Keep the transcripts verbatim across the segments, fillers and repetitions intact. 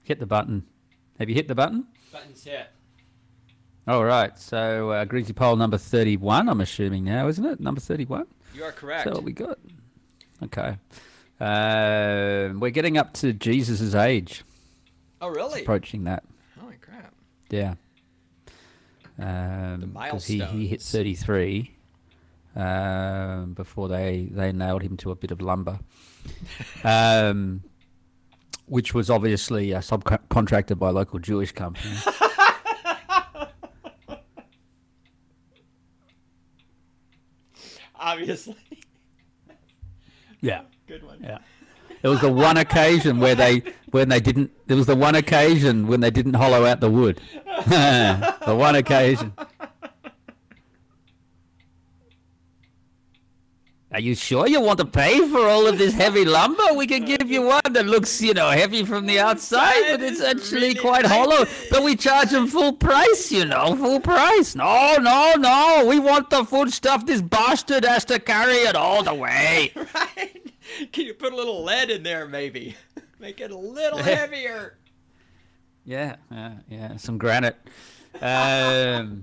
Hit the button. Have you hit the button? Button's hit. All right. So uh, Greasy Pole number thirty-one, I'm assuming now, isn't it? Number thirty-one? You are correct. So what we got? Okay. Uh, we're getting up to Jesus' age. Oh, really? It's approaching that. Holy crap. Yeah. Um, The because he, he hit milestones. thirty-three um, before they, they nailed him to a bit of lumber, um, which was obviously uh, subcontracted by a local Jewish company. Obviously. Yeah. Good one. Yeah. It was the one occasion where they when they didn't. There was the one occasion when they didn't hollow out the wood. The one occasion. Are you sure you want to pay for all of this heavy lumber? We can give you one that looks, you know, heavy from the outside, but it's actually really quite nice. hollow. But we charge them full price, you know, full price. No, no, no. We want the food stuff. This bastard has to carry it all the way. Right? Can you put a little lead in there, maybe? Make it a little heavier. Yeah, yeah, yeah. Some granite. Um,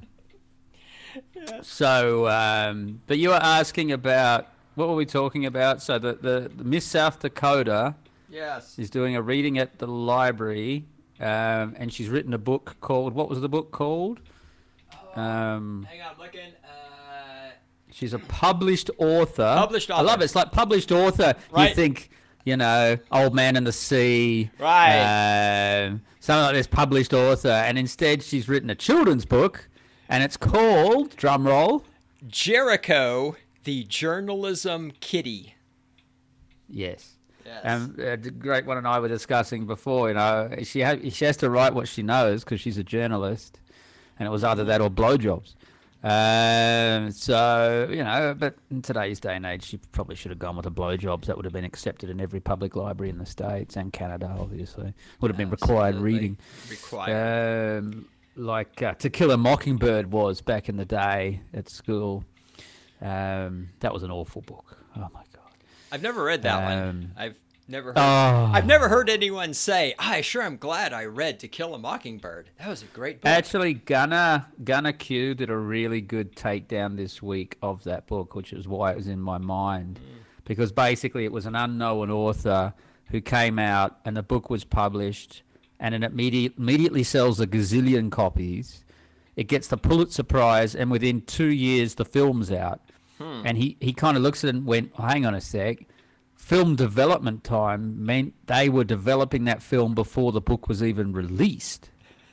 So, um, but you were asking about, what were we talking about? So the, the, the Miss South Dakota Yes. is doing a reading at the library, um, and she's written a book called, what was the book called? Um, Hang on, I'm looking. Uh, she's a published author. Published I love author. it. It's like published author. Right. You think, you know, Old Man and the Sea. Right. Um, something like this, published author. And instead she's written a children's book, and it's called, drum roll. Jericho, the Journalism Kitty. Yes. Yes. Um, uh, the great one and I were discussing before, you know, she, ha- she has to write what she knows because she's a journalist, and it was either that or blowjobs. Um, so, you know, but in today's day and age, she probably should have gone with the blowjobs. That would have been accepted in every public library in the States and Canada, obviously. Would have been required Absolutely. reading. Required. Um, like uh, To Kill a Mockingbird was back in the day at school. Um, that was an awful book. Oh, my God. I've never read that Um, one. I've never heard. Oh. I've never heard anyone say, "I sure am glad I read To Kill a Mockingbird." That was a great book. Actually, Gunnar Gunnar Q did a really good takedown this week of that book, which is why it was in my mind. Because basically it was an unknown author who came out and the book was published and it immediate, immediately sells a gazillion copies. It gets the Pulitzer Prize, and within two years the film's out. And he, he kind of looks at it and went, oh, hang on a sec. Film development time meant they were developing that film before the book was even released.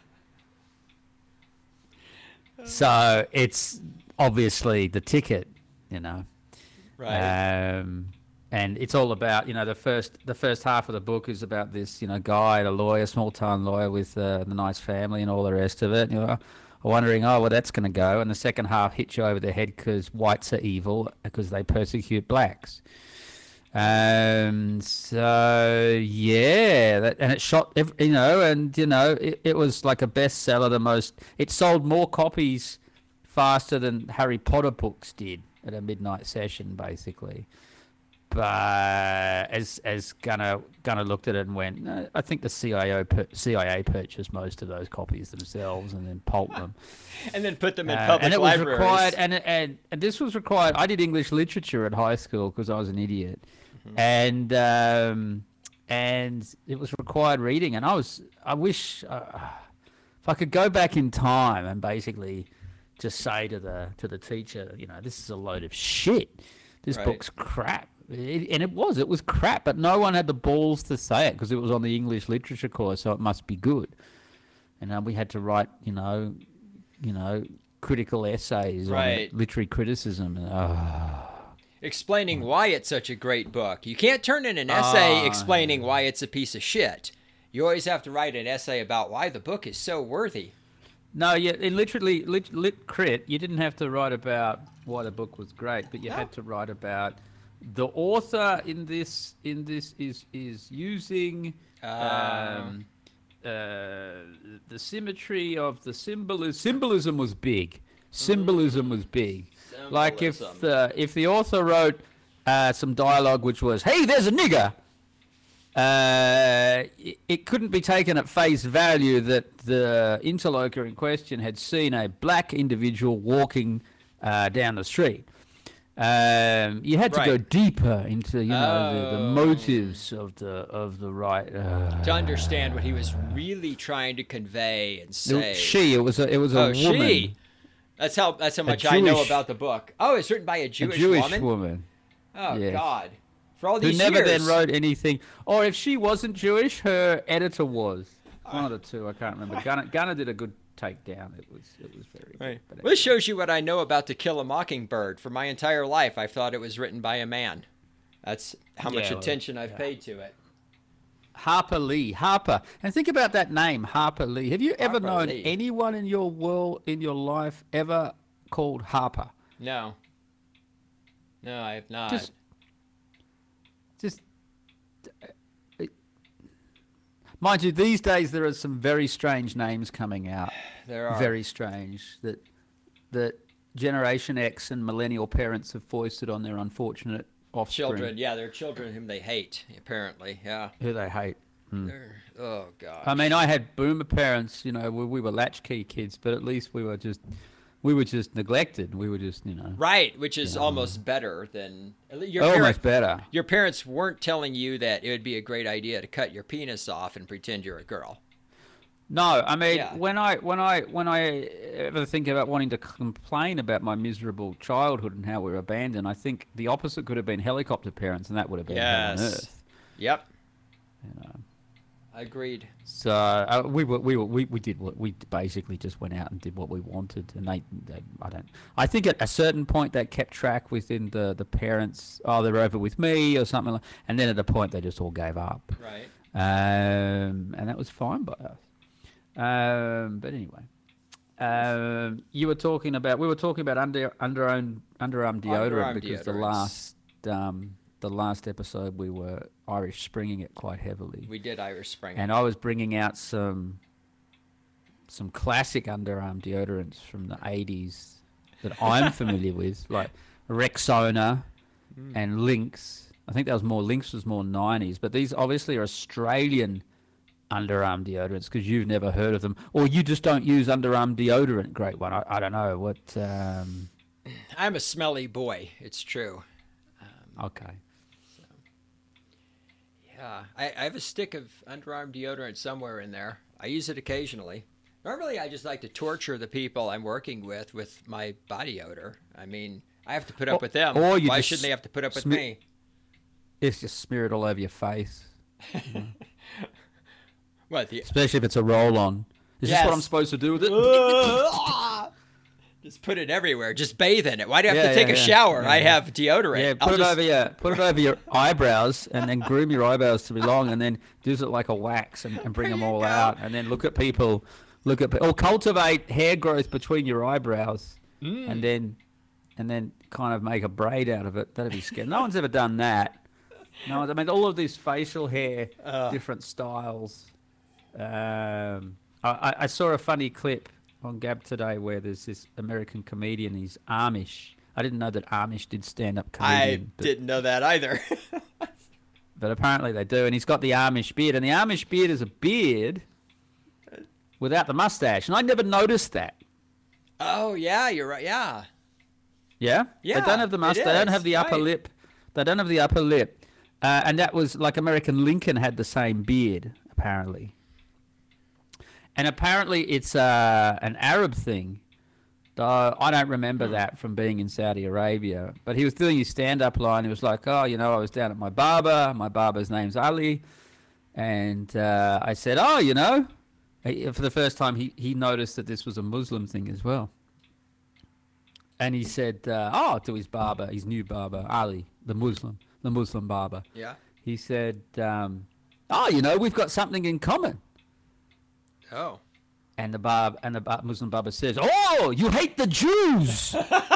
So it's obviously the ticket, you know. Right. Um, and it's all about, you know, the first the first half of the book is about this, you know, guy, a lawyer, small town lawyer with uh, the nice family and all the rest of it. You know, wondering, oh, well, that's going to go. And the second half hits you over the head because whites are evil because they persecute blacks. Um, so yeah, that, and it shot, ev- you know, and you know, it, it was like a bestseller. The most, it sold more copies faster than Harry Potter books did at a midnight session, basically. But as as Gunnar Gunnar looked at it and went, no, I think the C I O per, C I A purchased most of those copies themselves and then pulped them. And then put them in Uh, public and it was libraries. required, and, and and this was required. I did English literature at high school because I was an idiot, Mm-hmm. and um, and it was required reading. And I was, I wish uh, if I could go back in time and basically just say to the to the teacher, you know, this is a load of shit. This Right. book's crap. It, and it was, it was crap, but no one had the balls to say it because it was on the English literature course, so it must be good. And uh, we had to write, you know, you know, critical essays Right. on literary criticism. And, oh. Explaining why it's such a great book. You can't turn in an essay Ah. explaining why it's a piece of shit. You always have to write an essay about why the book is so worthy. No, yeah, it literally, lit, lit crit, you didn't have to write about why the book was great, but you No. had to write about the author in this in this is is using Ah. um, uh, the symmetry of the symbolism. Symbolism was big. Symbolism was big. Like if Symbolism. the if the author wrote uh, some dialogue which was, "Hey, there's a nigger," uh, it, it couldn't be taken at face value that the interlocutor in question had seen a black individual walking uh, down the street. Um, you had to Right. go deeper into, you know, the, the Oh. motives of the of the right. Uh, To understand what he was really trying to convey and say. she, it was a, it was a oh, woman, she. That's how. That's how much I know Jewish- about the book. Oh, it's written by a a Jewish, Jewish woman. woman, Oh yes. God. For all who these never years. then wrote anything. Or if she wasn't Jewish, her editor was. One of the two, I can't remember. Gunner, Gunner did a good takedown. It was it was very Right. good. But Well, this shows you what I know about To Kill a Mockingbird. For my entire life, I thought it was written by a man. That's how much Yeah, well, attention I've yeah. paid to it. Harper Lee, Harper, and think about that name, Harper Lee. Have you ever Harper known Lee. anyone in your world, in your life, ever called Harper? No. No, I have not. Just, just, uh, mind you, these days there are some very strange names coming out. there are. Very strange that that Generation X and millennial parents have foisted on their unfortunate offspring, Children, yeah, they're children whom they hate, apparently, yeah. who they hate. They're, oh, gosh. I mean, I had boomer parents, you know, we, we were latchkey kids, but at least we were just, we were just neglected. We were just, you know, Right, which is almost better than... Your, almost parent, better. your parents weren't telling you that it would be a great idea to cut your penis off and pretend you're a girl. No, I mean, Yeah. when I when I when I ever think about wanting to complain about my miserable childhood and how we were abandoned, I think the opposite could have been helicopter parents, and that would have been hell on Yes. earth. Yep, You know. agreed. So uh, we were we were we, we did what we basically just went out and did what we wanted, and they, they I don't I think at a certain point they kept track within the the parents. Oh, they're over with me or something, like, and then at a point they just all gave up. Right. Um, and that was fine by us. Um, but anyway, um, you were talking about we were talking about under underarm underarm deodorant Underarm because the deodorants. last um, the last episode we were Irish springing it quite heavily, We did Irish Spring. and I was bringing out some some classic underarm deodorants from the eighties that I'm familiar with, like Rexona and Lynx. I think that was more Lynx was more nineties, but these obviously are Australian underarm deodorants because you've never heard of them, or you just don't use underarm deodorant. Great one. I, I don't know what. Um, I'm a smelly boy, it's true. okay. Yeah, I, I have a stick of underarm deodorant somewhere in there. I use it occasionally. Normally, I just like to torture the people I'm working with with my body odor. I mean, I have to put up Or- with them. or you Why just shouldn't they have to put up with smi- me? It's just smear it all over your face, What? The, especially if it's a roll-on. Is this what Yes. I'm supposed to do with it? just put it everywhere. Just bathe in it. Why do I have Yeah, to take yeah, a yeah. shower? Yeah, I yeah. have deodorant. Yeah, I'll put it just- over your put it over your eyebrows, and then groom your eyebrows to be long, and then use it like a wax, and, and bring There them you all go. out, and then look at people, look at pe- or cultivate hair growth between your eyebrows, Mm. and then and then kind of make a braid out of it. That'd be scary. No one's ever done that. No, one's, I mean all of these facial hair, Ugh. different styles. Um, I, I- I saw a funny clip on Gab today where there's this American comedian. He's Amish. I didn't know that Amish did stand-up I comedian. but- didn't know that either. but apparently they do, and he's got the Amish beard, and the Amish beard is a beard without the mustache, and I never noticed that. oh, yeah, you're right. Yeah. Yeah, Yeah, they don't have the it mustache. They don't is, have the upper right. lip. They don't have the upper lip, uh, and that was like American Lincoln had the same beard apparently, and apparently it's uh, an Arab thing. Though I don't remember Hmm. that from being in Saudi Arabia. But he was doing his stand-up line. He was like, "Oh, you know, I was down at my barber. My barber's name's Ali," and uh, I said, "Oh, you know," he- for the first time he he noticed that this was a Muslim thing as well. And he said, uh, "Oh, to his barber, his new barber, Ali, the Muslim, the Muslim barber." Yeah. He said, um, "Oh, you know, we've got something in common." Oh. And the barb and the bar- Muslim barber says, "Oh, you hate the Jews."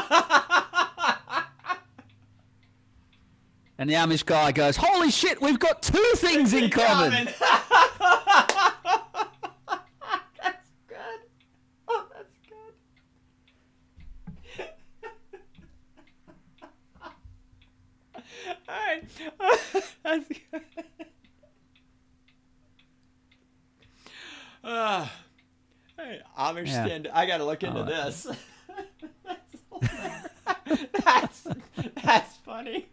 And the Amish guy goes, "Holy shit, we've got two things in common." That's good. Oh, that's good. All right. That's good. Amish Yeah. stand. I got to look into like this. that's that's funny.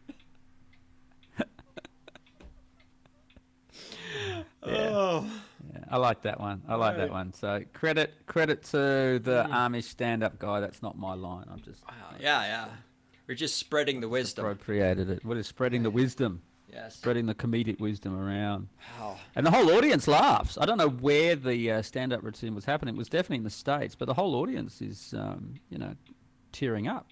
Oh. Yeah, I like that one. I like that Right. one. So credit credit to the Amish stand-up guy. That's not my line. I'm just Wow. Yeah, yeah. We're just spreading the wisdom. appropriated it. What is spreading the wisdom? Yes. Spreading the comedic wisdom around. Wow. And the whole audience laughs. I don't know where the uh, stand-up routine was happening. It was definitely in the States, but the whole audience is, um, you know, tearing up.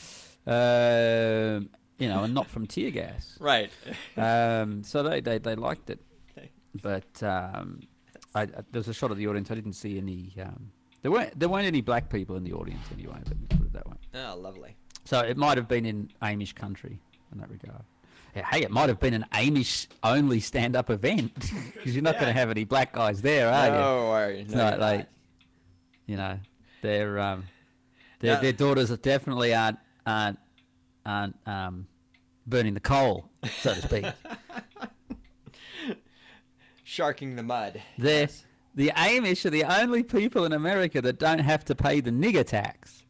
Um, you know, and not from tear gas. Right. Um, so they, they, they liked it. But um, I, I, there was a shot of the audience. I didn't see any. Um, there weren't there weren't any black people in the audience anyway. Let me put it that way. Oh, lovely. So it might have been in Amish country in that regard. Yeah, hey, it might have been an Amish only stand-up event because you're not Yeah. going to have any black guys there, are you? No, are you? It's No, not you're like, not. you know, their um, their No. their daughters are definitely aren't aren't aren't um, burning the coal, so to speak. Sharking the mud. They're, Yes. The Amish are the only people in America that don't have to pay the nigger tax.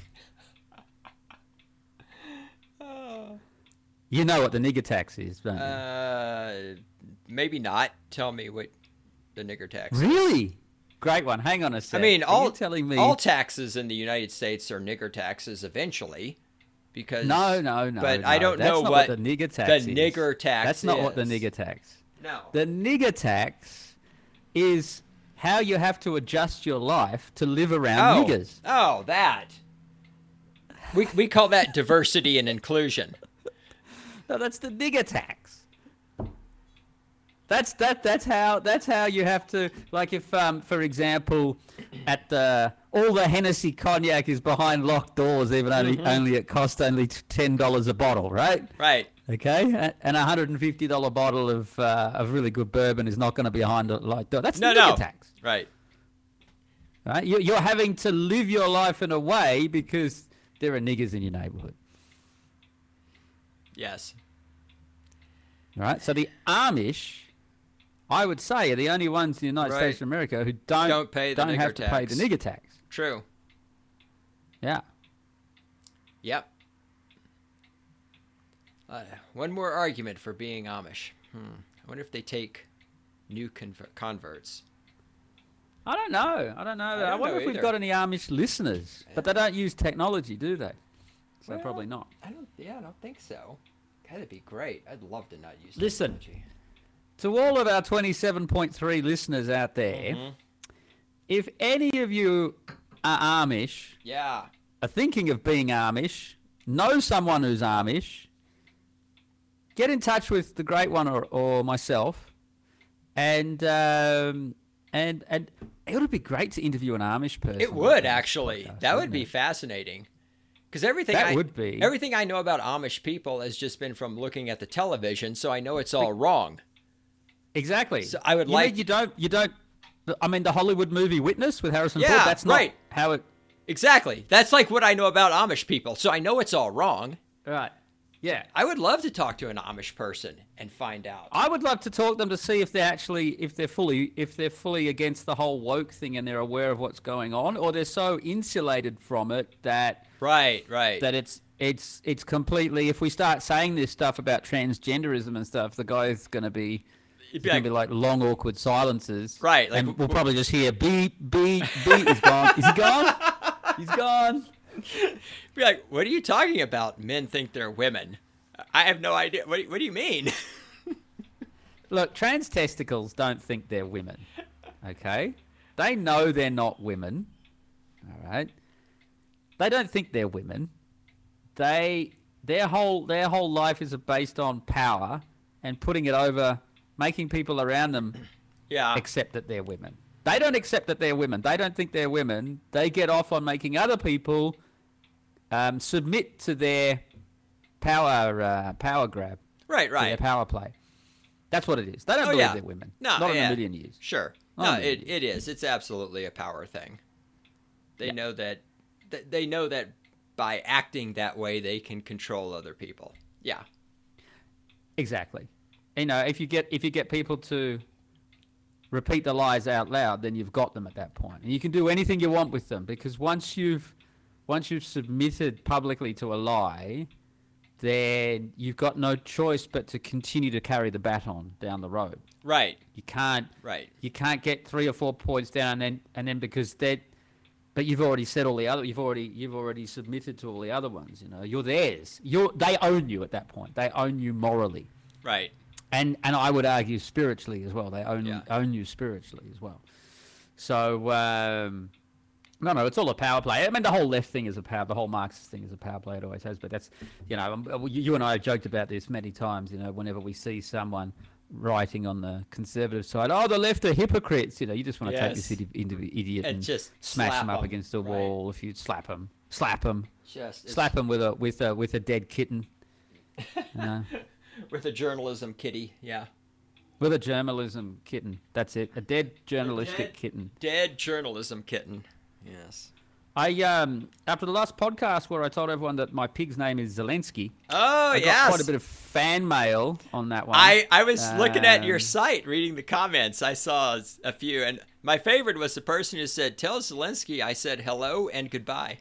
Oh. You know what the nigger tax is, don't you? Uh, maybe not. Tell me what the nigger tax is. Really? Great one. Hang on a I sec. mean, Are all you telling me all taxes in the United States are nigger taxes eventually, because No, no, no. But no. I don't That's know not what the nigger tax the is. nigger tax That's not what the is. nigger tax. No. The nigger tax is how you have to adjust your life to live around oh, niggers. oh, that. We we call that diversity and inclusion. No, that's the nigger tax. That's that. That's how. That's how you have to. Like, if, um, for example, at the all the Hennessy cognac is behind locked doors, even only Mm-hmm. only it cost only ten dollars a bottle, right? Right. Okay, A- and a hundred and fifty dollar bottle of uh, of really good bourbon is not going to be behind a locked door. That's No, the nigger no. tax, Right. right? You, you're having to live your life in a way because there are niggers in your neighborhood, Yes. right? So the Amish, I would say, are the only ones in the United Right. States of America who don't Don't pay the don't nigger have to pay the tax. nigger tax. True. Yeah. Yep. Uh, one more argument for being Amish. Hmm. I wonder if they take new conver- converts. I don't know. I don't know. I, don't wonder know if we've either. got any Amish listeners, but they don't use technology, do they? So Well, probably not. I don't. Yeah, I don't think so. That'd be great. I'd love to not use Listen. technology. To all of our twenty-seven point three listeners out there, Mhm. if any of you are Amish, Yeah. are thinking of being Amish, know someone who's Amish, get in touch with the Great One or, or myself, and um, and and it would be great to interview an Amish person. It on would this actually. podcast, That would wouldn't be it? fascinating. Because everything That I, would be. everything I know about Amish people has just been from looking at the television, so I know it's all wrong. Exactly. So I would you like mean you don't you don't. I mean, the Hollywood movie Witness with Harrison Yeah, Ford. That's not right. how it. Exactly. That's like what I know about Amish people, so I know it's all wrong. Right. Yeah. I would love to talk to an Amish person and find out. I would love to talk to them to see if they're actually if they're fully if they're fully against the whole woke thing and they're aware of what's going on, or they're so insulated from it that Right, right. that it's it's it's completely. If we start saying this stuff about transgenderism and stuff, the guy's going to be. It'd It's be going like, to be like long, awkward silences. Right, like and w- we'll w- probably just hear beep, beep, beep. He's gone. Is he gone? He's gone. be like, what are you talking about? Men think they're women. I have no idea. What, do- what do you mean? Look, trans testicles don't think they're women. Okay? They know they're not women. All right? They don't think they're women. They their whole their whole life is based on power and putting it over making people around them Yeah. accept that they're women. They don't accept that they're women. They don't think they're women. They get off on making other people um, submit to their power uh, power grab, Right, to their right. power play. That's what it is. They don't Oh, believe yeah. they're women. No, Not in yeah. a million years. Sure. Not No, in a million it, years. it is. It's absolutely a power thing. They Yeah. know that th- they know that by acting that way they can control other people. Yeah. Exactly. You know, if you get if you get people to repeat the lies out loud, then you've got them at that point. And you can do anything you want with them, because once you've once you've submitted publicly to a lie, then you've got no choice but to continue to carry the baton down the road. Right. You can't. Right. You can't get three or four points down, and then and then because they, but you've already said all the other. You've already you've already submitted to all the other ones. You know, you're theirs. You're they own you at that point. They own you morally. Right. And and I would argue spiritually as well. They own Yeah. own you spiritually as well. So um, no, no, it's all a power play. I mean, the whole left thing is a power. The whole Marxist thing is a power play. It always has. But that's, you know, um, you you and I have joked about this many times. You know, whenever we see someone writing on the conservative side, oh, the left are hypocrites. You know, you just want to take Yes. this idi- idi- idiot And and, just smash slap him up him. against the Right. wall. If you slap him, slap him, Just it's- slap him with a with a with a dead kitten. You know? with a journalism kitty. Yeah. With a journalism kitten. That's it. A dead journalistic dead- kitten. Dead journalism kitten. Yes. I um after the last podcast where I told everyone that my pig's name is Zelensky, Oh, I got yes. quite a bit of fan mail on that one. I, I was looking at your Um, site, reading the comments. I saw a few, and my favorite was the person who said, "Tell Zelensky I said hello and goodbye."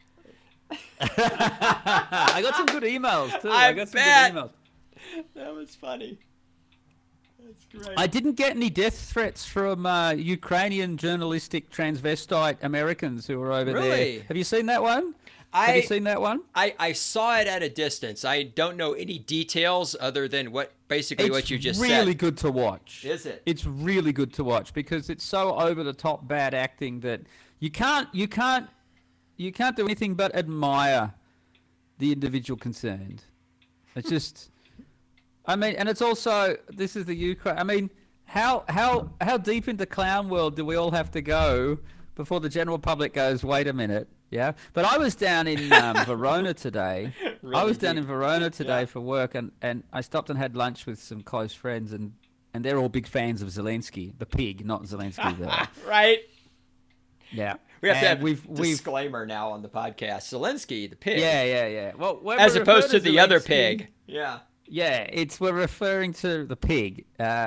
I got some good emails too. I I, got some bet. good emails. That was funny. That's great. I didn't get any death threats from uh, Ukrainian journalistic transvestite Americans who were over Really? there. Have you seen that one? I, Have you seen that one? I, I saw it at a distance. I don't know any details other than what basically It's what you just really said. good to watch. Is it? It's really good to watch because it's so over the top bad acting that you can't you can't you can't do anything but admire the individual concerned. It's just, I mean, and it's also, this is the Ukraine. I mean, how how how deep into clown world do we all have to go before the general public goes, wait a minute? Yeah, but I was down in um, Verona today. I Really was down deep. in Verona today Yeah. for work, and, and I stopped and had lunch with some close friends, and, and they're all big fans of Zelensky, the pig, not Zelensky. The, Right. yeah, We have to And have we've we've disclaimer now on the podcast. Zelensky, the pig. yeah yeah yeah. Well, when As we opposed refer to the other Zelensky- pig. Yeah. Yeah, it's we're referring to the pig.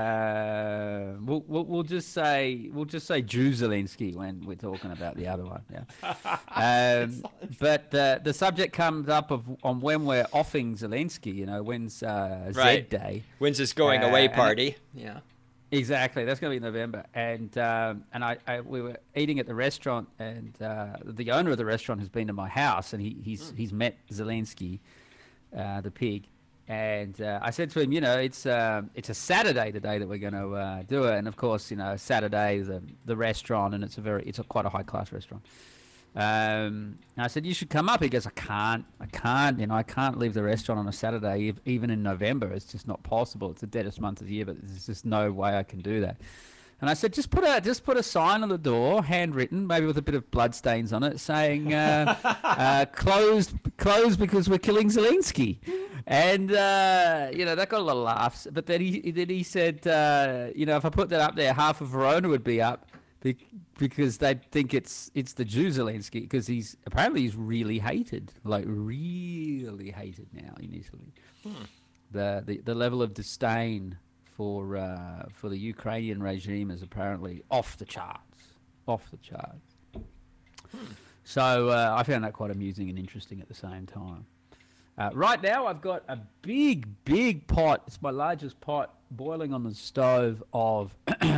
Uh, we'll, we'll we'll just say we'll just say Jew Zelensky when we're talking about the other one. Yeah. Um, but the the subject comes up of on when we're offing Zelensky. You know, when's uh, Right. Z Day? When's this going Uh, away and- party? Yeah. Exactly, that's going to be in November, and um, and I, I we were eating at the restaurant, and uh, the owner of the restaurant has been to my house, and he, he's he's met Zelensky, uh, the pig, and uh, I said to him, you know, it's um it's a Saturday today that we're going to uh, do it, and of course, you know, Saturday the the restaurant, and it's a very it's a quite a high class restaurant. Um, and I said, you should come up. He goes, I can't, I can't, you know, I can't leave the restaurant on a Saturday, ev- even in November. It's just not possible. It's the deadest month of the year, but there's just no way I can do that. And I said, just put a just put a sign on the door, handwritten, maybe with a bit of blood stains on it, saying uh, uh, closed, closed because we're killing Zelensky. And uh, you know that got a lot of laughs. But then he then he said, uh, you know, if I put that up there, half of Verona would be up be- because they think it's it's the Jew Zelensky, because he's apparently he's really hated, like really hated now in Italy. Hmm. The, the the level of disdain for uh, for the Ukrainian regime is apparently off the charts, off the charts. Hmm. So uh, I found that quite amusing and interesting at the same time. Uh, right now I've got a big, big pot. It's my largest pot boiling on the stove of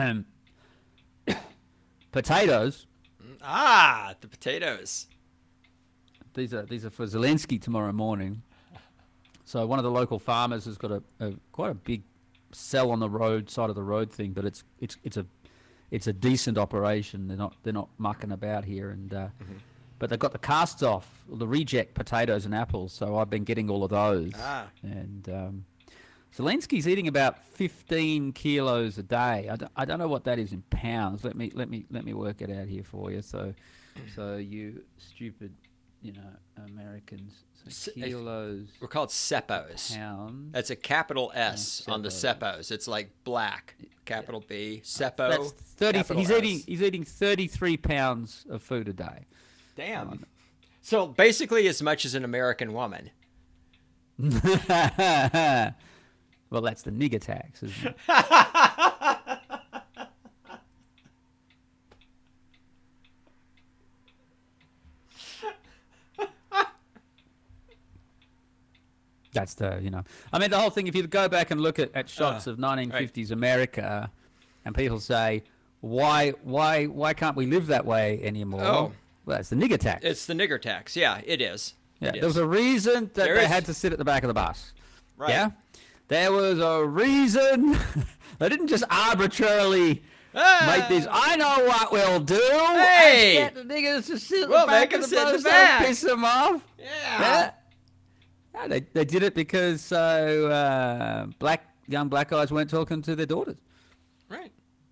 potatoes. Ah, the potatoes. These are these are for Zelensky tomorrow morning. So one of the local farmers has got a, a quite a big cell on the road side of the road thing, but it's it's it's a it's a decent operation. They're not they're not mucking about here, and uh, Mm-hmm. but they've got the casts off, the reject potatoes and apples. So I've been getting all of those. Ah. And um, Zelensky's eating about fifteen kilos a day. I don't, I don't know what that is in pounds. Let me let me let me work it out here for you. So so you stupid, you know, Americans. So S- kilos, We're called sepos. pounds. That's a capital S Yeah, on the sepos. sepos. It's like black. Capital B. Seppo. That's thirty. capital He's S. eating. He's eating thirty-three pounds of food a day. Damn. So basically as much as an American woman. Well, that's the nigger tax, isn't it? That's the, you know, I mean, the whole thing, if you go back and look at, at shots Uh, of nineteen fifties America, and people say, why, why, why can't we live that way anymore? Oh. Well, it's the nigger tax. It's the nigger tax. Yeah, it is. Yeah, It there was is. a reason that There they is. had to sit at the back of the bus. Right. Yeah? There was a reason. They didn't just arbitrarily Ah! make these. I know what we'll do. Hey! Let's get the niggers to sit at We'll the back make 'em of the sit in the bus. back. Don't piss them off. Yeah. Yeah. Yeah, they, they did it because so uh, black young black guys weren't talking to their daughters. Right.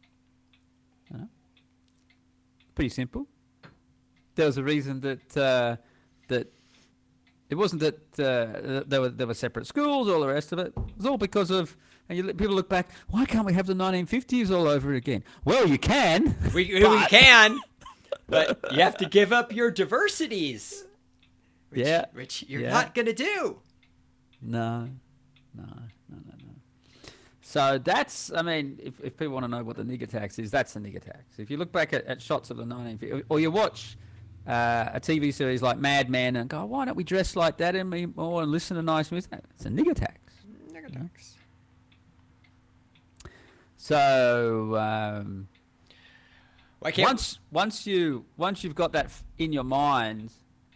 Pretty simple. There was a reason that uh, that it wasn't that uh, there were there were separate schools, all the rest of it. It was all because of. And you, people look back. Why can't we have the nineteen fifties all over again? Well, you can. We, we but- can, but you have to give up your diversities. Which, Yeah. Which you're Yeah. not going to do. No, no, no, no, no. So that's, I mean, if, if people want to know what the nigger tax is, that's the nigger tax. If you look back at, at shots of the nineteen fifties, or you watch uh, a T V series like Mad Men and go, why don't we dress like that anymore and listen to nice music? It's a nigger tax. Nigger tax. So um, Why can't once once you once you've got that f- in your mind,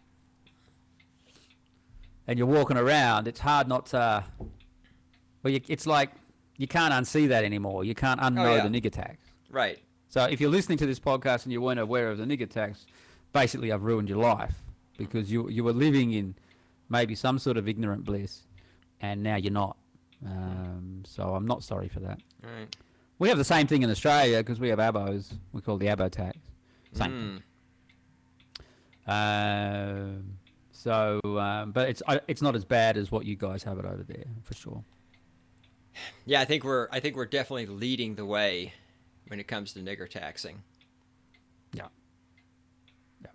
and you're walking around, it's hard not to. Well, you, it's like you can't unsee that anymore. You can't unknow Oh, yeah. the nigger tax. Right. So if you're listening to this podcast and you weren't aware of the nigger tax, basically I've ruined your life because you you were living in maybe some sort of ignorant bliss, and now you're not. Um, so I'm not sorry for that. Right. We have the same thing in Australia because we have abos. We call it the abo tax. Same thing. Um, so, um, but it's I- it's not as bad as what you guys have it over there for sure. Yeah, I think we're I think we're definitely leading the way when it comes to nigger taxing. Yeah. Yeah.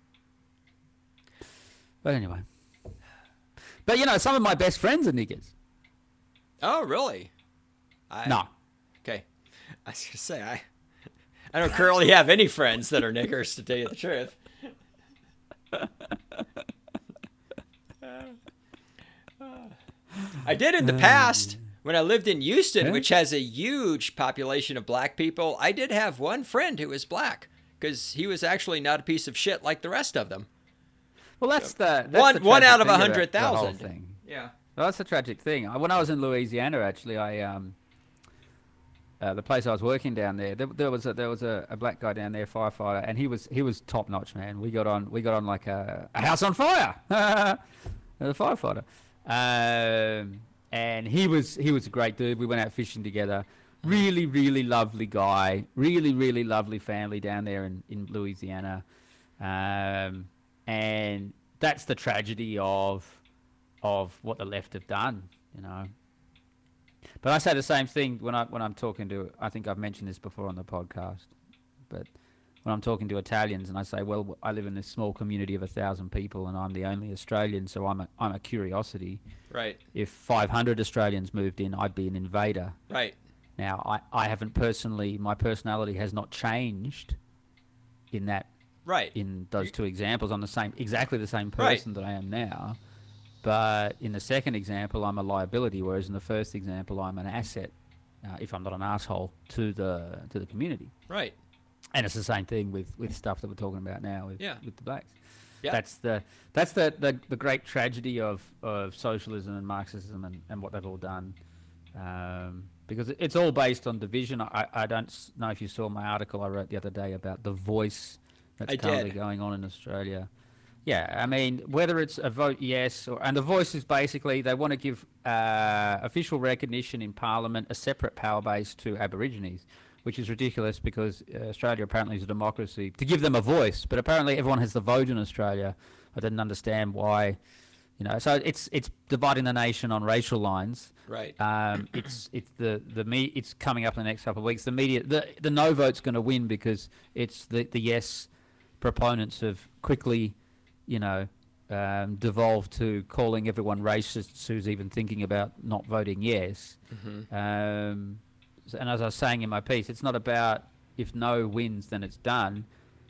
But anyway. But you know, some of my best friends are niggers. Oh, really? I, No. Okay. I was gonna say I I don't currently have any friends that are niggers, to tell you the truth. I did in the past when I lived in Houston, Yeah. which has a huge population of black people. I did have one friend who was black because he was actually not a piece of shit like the rest of them. Well, that's the that's One the one tragic out of thing a about hundred the whole thousand. thing. Yeah. Well, that's the tragic thing. I- When I was in Louisiana, actually, I um, uh, the place I was working down there, there, there was a, there was a, a black guy down there, firefighter, and he was he was top notch, man. We got on we got on like a, a house on fire. The firefighter, um, and he was he was a great dude. We went out fishing together. Really, really lovely guy. Really, really lovely family down there in in Louisiana, um, and that's the tragedy of of what the left have done, you know. But I say the same thing when I when I'm talking to. I think I've mentioned this before on the podcast. But when I'm talking to Italians and I say, well, I live in this small community of a thousand people and I'm the only Australian, so I'm a I'm a curiosity. Right. If five hundred Australians moved in, I'd be an invader. Right. Now, I I haven't personally. My personality has not changed. In that. Right. In those two examples, I'm the same, exactly the same Right. person that I am now. But in the second example, I'm a liability, whereas in the first example, I'm an asset. Uh, if I'm not an asshole to the to the community, Right. and it's the same thing with, with stuff that we're talking about now with Yeah. with the blacks. Yeah. That's the that's the, the, the great tragedy of, of socialism and Marxism and, and what they've all done, um, because it- it's all based on division. I, I don't s- know if you saw my article I wrote the other day about the voice that's I currently did. going on in Australia. Yeah, I mean, whether it's a vote yes, or and the voice is basically they want to give uh, official recognition in Parliament, a separate power base to Aborigines, which is ridiculous because uh, Australia apparently is a democracy, to give them a voice, but apparently everyone has the vote in Australia. I didn't understand why, you know. So it's it's dividing the nation on racial lines. Right. Um, it's it's the the me it's coming up in the next couple of weeks. The media, the the no vote's going to win because it's the the yes proponents have quickly, you know, um, devolved to calling everyone racist who's even thinking about not voting yes. Mm-hmm. Um, so- and as I was saying in my piece, it's not about if no wins, then it's done.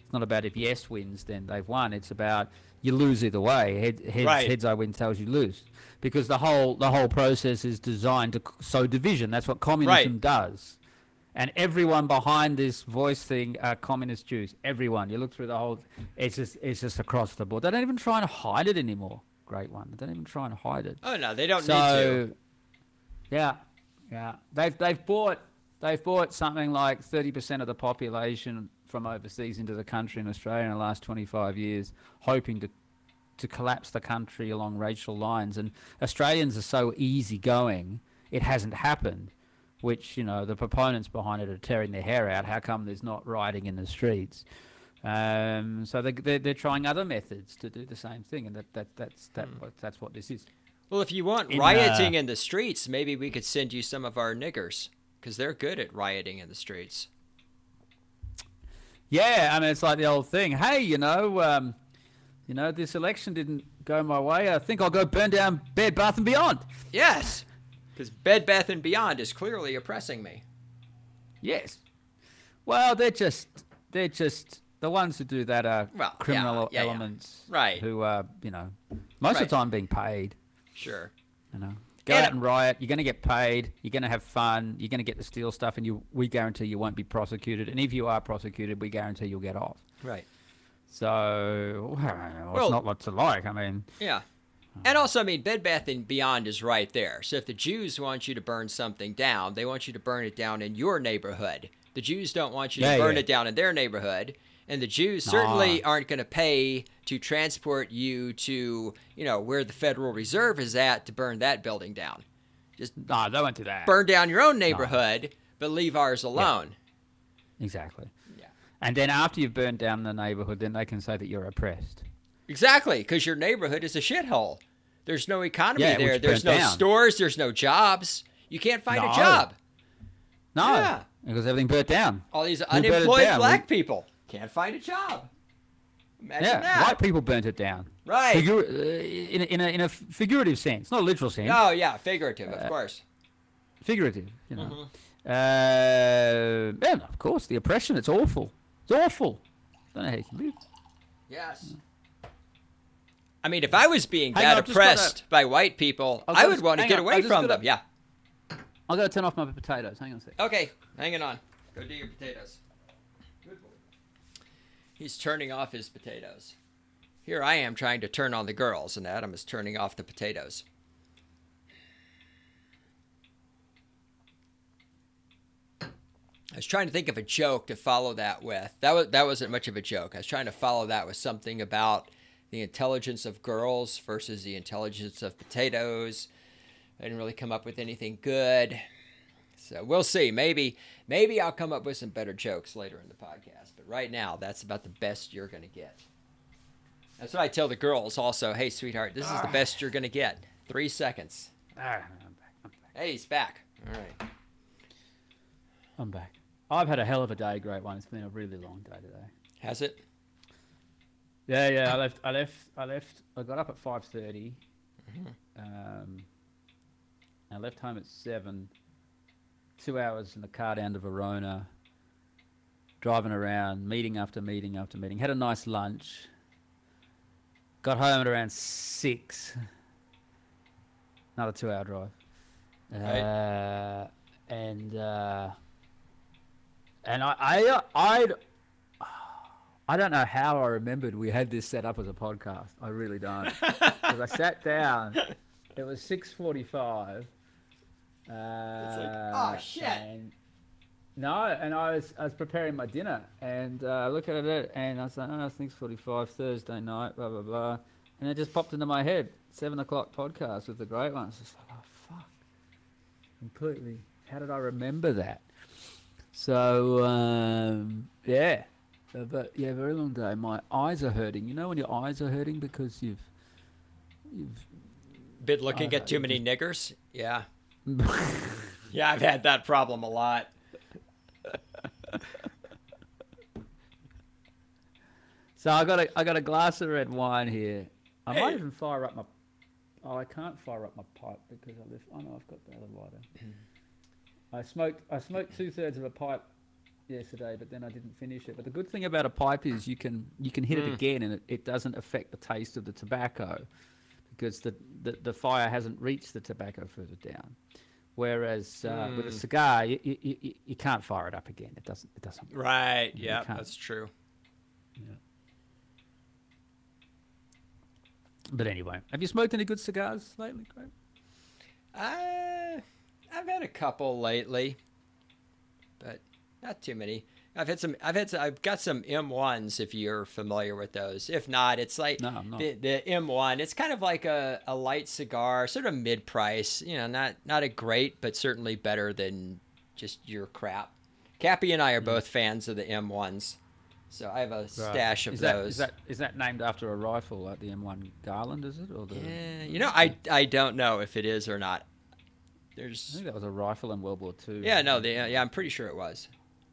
It's not about if yes wins, then they've won. It's about you lose either way. Head, heads, Right. heads I win, tails you lose. Because the whole the whole process is designed to sow division. That's what communism Right. does. And everyone behind this voice thing are communist Jews. Everyone. You look through the whole. It's just it's just across the board. They don't even try to hide it anymore. Great one. They don't even try and hide it. Oh no, they don't so, need to. Yeah, yeah. They've they've bought they've bought something like thirty percent of the population from overseas into the country in Australia in the last twenty-five years, hoping to to collapse the country along racial lines. And Australians are so easygoing, it hasn't happened. Which, you know, the proponents behind it are tearing their hair out. How come there's not rioting in the streets? Um, so they, they're, they're trying other methods to do the same thing, and that, that that's that Hmm. what that's what this is. Well, if you want In, rioting uh, in the streets, maybe we could send you some of our niggers because they're good at rioting in the streets. Yeah, I mean, it's like the old thing. Hey, you know, um, you know, this election didn't go my way. I think I'll go burn down Bed Bath and Beyond. Yes, because Bed Bath and Beyond is clearly oppressing me. Yes. Well, they're just they're just the ones who do that are Well, criminal yeah, yeah, yeah. elements, Right. Who are, you know, most Right. of the time being paid. Sure. You know, go And- out and riot. You're going to get paid. You're going to have fun. You're going to get to steal stuff, and you we guarantee you won't be prosecuted. And if you are prosecuted, we guarantee you'll get off. Right. So, well, I don't know, Well- it's not what to like. I mean, Yeah. And also, I mean, Bed Bath and Beyond is right there. So if the Jews want you to burn something down, they want you to burn it down in your neighborhood. The Jews don't want you Yeah, to burn yeah. it down in their neighborhood. And the Jews Nah. certainly aren't going to pay to transport you to, you know, where the Federal Reserve is at to burn that building down. Just no, they won't do that. burn down your own neighborhood, but leave ours alone. Exactly. Yeah. And then after you've burned down the neighborhood, then they can say that you're oppressed. Exactly, because your neighborhood is a shithole. There's no economy Yeah, there. which There's no burnt down. stores. There's no jobs. You can't find a No. job. No, Yeah. because everything burnt down. All these burnt it unemployed down? black people can't find a job. Imagine Yeah, that. white people burnt it down. Right. Figur- uh, in, a, in, a, in a figurative sense, not a literal sense. Oh, yeah, figurative, of course. Figurative, you know. Mhm. Uh, and of course, the oppression, it's awful. It's awful. Don't know how you can live. Yes. I mean, if I was being Hang that on, I've just got oppressed by white people, I've I got would to- want to hang get on, away I've just from got them. to- Yeah. I've got to turn off my potatoes. Hang on a second. Okay, hanging on. Go do your potatoes. Good boy. He's turning off his potatoes. Here I am trying to turn on the girls, and Adam is turning off the potatoes. I was trying to think of a joke to follow that with. That was that wasn't much of a joke. I was trying to follow that with something about the intelligence of girls versus the intelligence of potatoes. I didn't really come up with anything good. So we'll see. Maybe maybe I'll come up with some better jokes later in the podcast. But right now, that's about the best you're going to get. That's what I tell the girls also. Hey, sweetheart, this is the best you're going to get. Three seconds. Ah, I'm back. I'm back. Hey, he's back. All right. I'm back. I've had a hell of a day, great one. It's been a really long day today. Has it? Yeah, yeah. I left. I left. I left. I got up at five thirty. Um, I left home at seven. Two hours in the car down to Verona. Driving around, meeting after meeting after meeting. Had a nice lunch. Got home at around six. Another two-hour drive. Right. Uh, and uh, and I I I I don't know how I remembered we had this set up as a podcast. I really don't. Because I sat down. It was six forty-five. Uh, oh, shit. And, no, and I was I was preparing my dinner, and uh, I look at it, and I was like, oh, it's six forty-five, Thursday night, blah, blah, blah. And it just popped into my head, seven o'clock podcast with the great one. I was just like, oh, fuck. Completely. How did I remember that? So, um, yeah. Uh, but, yeah, very long day. My eyes are hurting. You know when your eyes are hurting because you've... you've Been looking I at know, too you many just- niggers? Yeah. Yeah, I've had that problem a lot. So I got a I got a glass of red wine here. I might even fire up my. Oh, I can't fire up my pipe because I left. Oh no, I've got the other lighter. I smoked I smoked two thirds of a pipe yesterday, but then I didn't finish it. But the good thing about a pipe is you can you can hit Mm. it again, and it, it doesn't affect the taste of the tobacco because the, the, the fire hasn't reached the tobacco further down. Whereas uh, with a Mm. cigar, you, you, you, you can't fire it up again. It doesn't. It doesn't. Right. You Yeah, can't. that's true. Yeah. But anyway, have you smoked any good cigars lately, Craig? Uh, I've had a couple lately, but not too many. I've had some. I've had. Some, I've got some M ones. If you're familiar with those. If not, it's like No, I'm not. the the M one. It's kind of like a, a light cigar, sort of mid price. You know, not not a great, but certainly better than just your crap. Cappy and I are both fans of the M ones, so I have a stash of is that, those. Is that is that named after a rifle, like the M one Garland? Is it or the? Yeah, you know, I I don't know if it is or not. I There's. think that was a rifle in World War Two. Yeah, no, the, yeah, I'm pretty sure it was.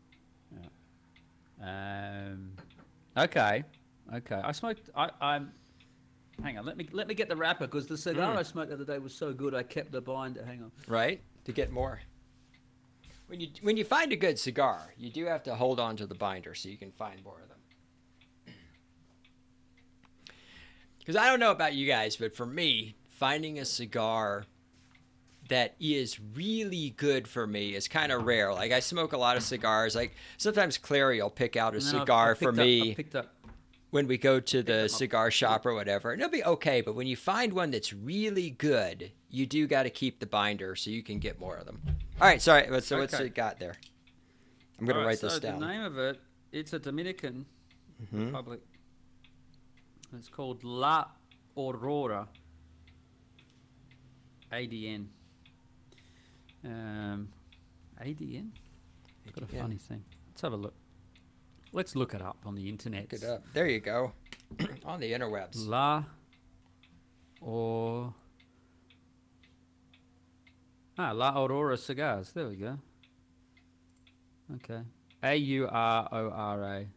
Um, okay, okay. I smoked. I, I'm. Hang on. Let me let me get the wrapper because the cigar Mm. I smoked the other day was so good. I kept the binder. Hang on. Right? To get more. When you when you find a good cigar, you do have to hold on to the binder so you can find more of them. Because I don't know about you guys, but for me, finding a cigar that is really good for me is kind of rare. Like I smoke a lot of cigars. Like sometimes Clary will pick out a And then I've- cigar I've for picked up- me I've picked up. when we go to the them up. cigar shop or whatever, and it'll be okay. But when you find one that's really good, you do got to keep the binder so you can get more of them. All right, sorry. So what's Okay. it got there? I'm going to Alright, write this so down. The name of it. It's a Dominican Mhm. Republic. It's called La Aurora. A D N. Um, A D N. It's got a A D N. funny thing. Let's have a look. Let's look it up on the internet. Look it up. There you go. On the interwebs. La or ah La Aurora Cigars. There we go. Okay. A U R O R A.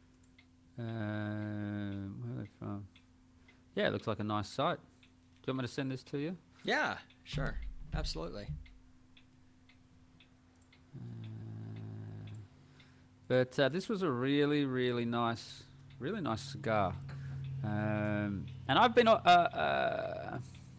Um, where are they from? Yeah, it looks like a nice site. Do you want me to send this to you? Yeah, sure. Absolutely. Uh, but uh, this was a really, really nice, really nice cigar. Um, and I've been uh, uh, a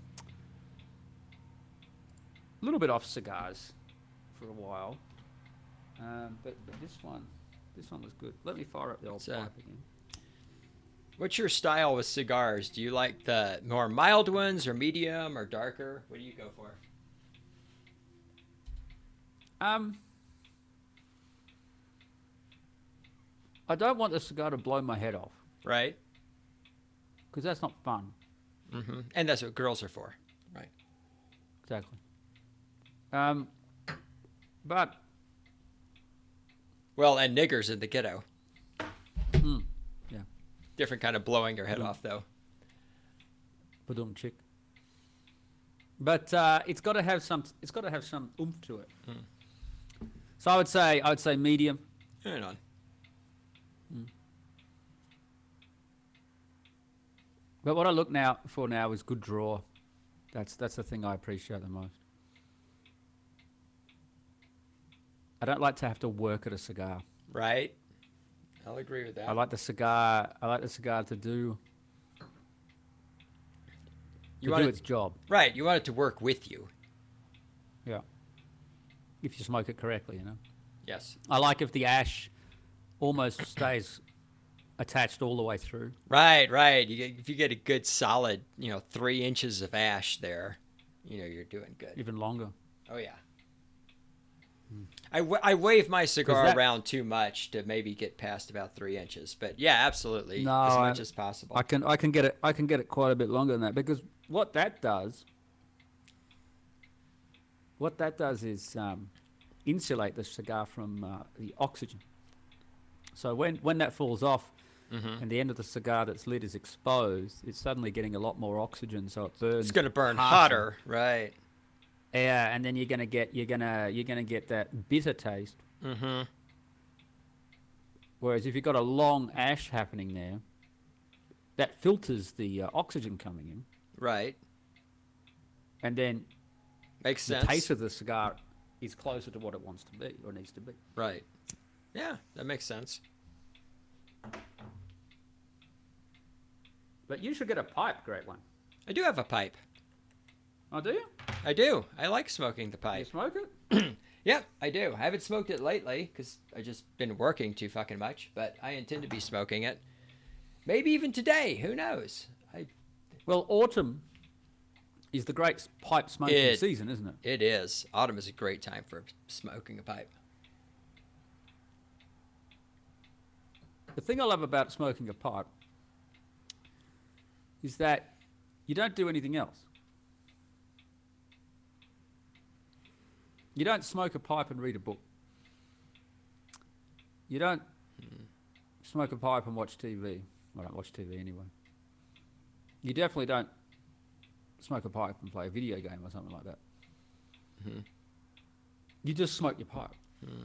little bit off cigars for a while. Um, but, but this one, this one was good. Let me fire up the old It's, uh, pipe again. What's your style with cigars? Do you like the more mild ones or medium or darker? What do you go for? Um, I don't want the cigar to blow my head off Right? because that's not fun. Mm-hmm. And that's what girls are for. Right. Exactly. Um, but Well, and niggers in the ghetto. mm, yeah, Different kind of blowing your head Mm. off, though. badum chick. But uh, it's got to have some. It's got to have some oomph to it. Mm. So I would say I would say medium. Hang on. But what I look now for now is good draw. That's that's the thing I appreciate the most. I don't like to have to work at a cigar. Right? I'll agree with that. I like the cigar. I like the cigar to do you to want do it, its job. right. You want it to work with you. Yeah. If you smoke it correctly, you know. Yes. I like if the ash almost stays attached all the way through. Right, right. You get, if you get a good solid, you know, three inches of ash there, you know, you're doing good. Even longer. Oh, yeah. I, w- I wave my cigar that- around too much to maybe get past about three inches. But yeah, absolutely. No, as I- much as possible. I can I can get it I can get it quite a bit longer than that because what that does what that does is um, insulate the cigar from uh, the oxygen. So when when that falls off Mhm. and the end of the cigar that's lit is exposed, it's suddenly getting a lot more oxygen, so it burns. It's going to burn harsher. hotter. Right. Yeah, and then you're gonna get you're gonna you're gonna get that bitter taste. Mm-hmm. Whereas if you've got a long ash happening there, that filters the uh, oxygen coming in, Right. and then Makes the sense. taste of the cigar is closer to what it wants to be or needs to be. Right. Yeah, that makes sense. But you should get a pipe, great one. I do have a pipe. Oh, do you? I do. I like smoking the You pipe. smoke it? Yep, I do. I haven't smoked it lately because I just been working too fucking much. But I intend to be smoking it. Maybe even today. Who knows? I. Well, autumn is the great pipe smoking It- season, isn't it? It is. Autumn is a great time for smoking a pipe. The thing I love about smoking a pipe is that you don't do anything else. You don't smoke a pipe and read a book. You don't smoke a pipe and watch T V. I don't watch T V anyway. You definitely don't smoke a pipe and play a video game or something like that. Mhm. You just smoke your pipe.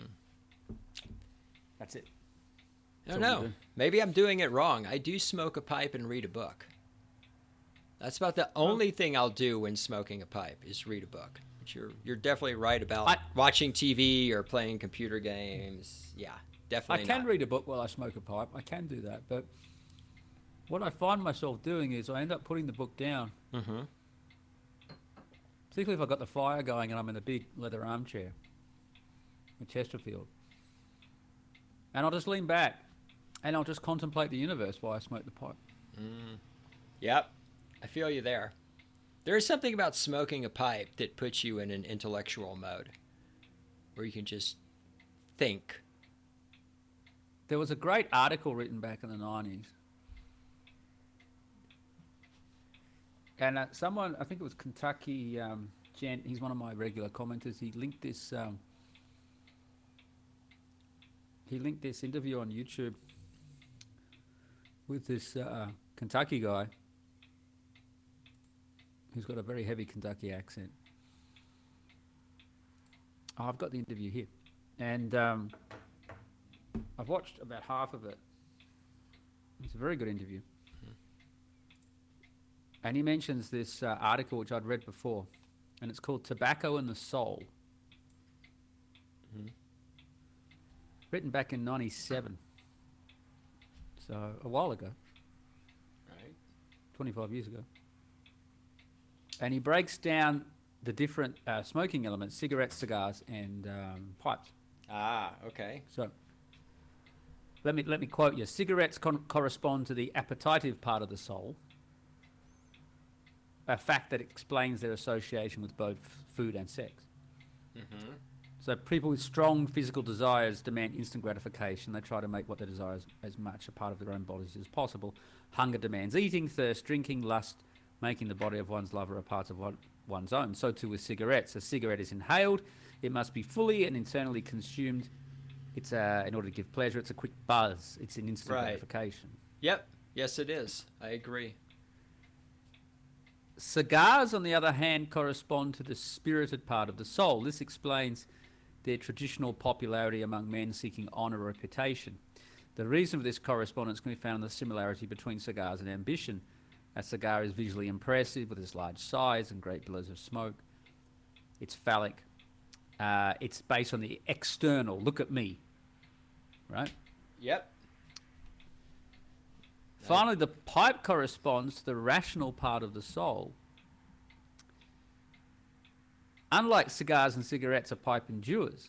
That's it. I don't That's all we know. do. Maybe I'm doing it wrong. I do smoke a pipe and read a book. That's about the only thing I'll do when smoking a pipe is read a book. But you're you're definitely right about I- watching T V or playing computer games. Yeah, I definitely can not. read a book while I smoke a pipe. I can do that, but what I find myself doing is I end up putting the book down, Mm-hmm. particularly if I've got the fire going and I'm in a big leather armchair with Chesterfield. And I'll just lean back and I'll just contemplate the universe while I smoke the pipe. Yep, I feel you there. There is something about smoking a pipe that puts you in an intellectual mode, where you can just think. There was a great article written back in the nineties. And uh, someone, I think it was Kentucky um, Gent, he's one of my regular commenters, he linked this um, he linked this interview on YouTube with this uh, Kentucky guy who's got a very heavy Kentucky accent. Oh, I've got the interview here. And um, I've watched about half of it. It's a very good interview. And he mentions this uh, article which I'd read before, and it's called Tobacco and the Soul. Mhm. Written back in ninety-seven. So a while ago, Right. twenty-five years ago. And he breaks down the different uh, smoking elements, cigarettes, cigars, and um, pipes. Ah, okay. So let me, let me quote you. Cigarettes con- correspond to the appetitive part of the soul, a fact that explains their association with both food and sex. Mm-hmm. So people with strong physical desires demand instant gratification. They try to make what they desire as, as much a part of their own bodies as possible. Hunger demands eating, thirst, drinking, lust, making the body of one's lover a part of one, one's own. So too with cigarettes. A cigarette is inhaled. It must be fully and internally consumed. It's uh, in order to give pleasure. It's a quick buzz. It's an instant Right. gratification. Yep. Yes, it is. I agree. Cigars, on the other hand, correspond to the spirited part of the soul. This explains their traditional popularity among men seeking honour or reputation. The reason for this correspondence can be found in the similarity between cigars and ambition. A cigar is visually impressive with its large size and great billows of smoke. It's phallic. Uh, it's based on the external. Look at me. Right? Yep. Finally, the pipe corresponds to the rational part of the soul. Unlike cigars and cigarettes, a pipe endures.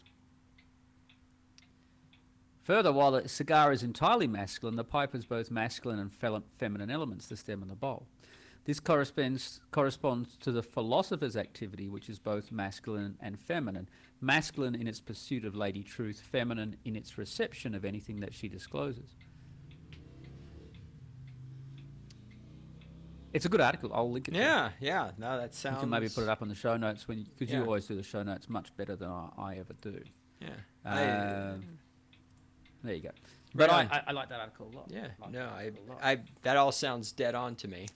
Further, while the cigar is entirely masculine, the pipe has both masculine and fel- feminine elements, the stem and the bowl. This corresponds corresponds to the philosopher's activity, which is both masculine and feminine. Masculine in its pursuit of lady truth, feminine in its reception of anything that she discloses. It's a good article. I'll link it. to you. Yeah, yeah. No, that sounds. You can maybe put it up on the show notes when, because you Yeah. always do the show notes much better than I, I ever do. Yeah. Um, there you go. Right But I, on. I, I like that article a lot. Yeah. I like No, that I, article a lot. I. That all sounds dead on to me.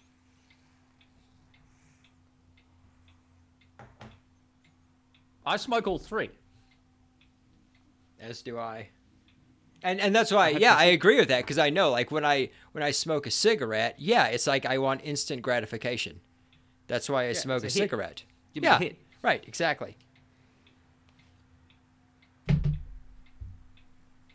I smoke all three. As do I. And and that's why, have yeah, to I agree with that because I know, like when I when I smoke a cigarette, yeah, it's like I want instant gratification. That's why I smoke a, it's a hit. cigarette. Give me yeah, the hit. right, exactly.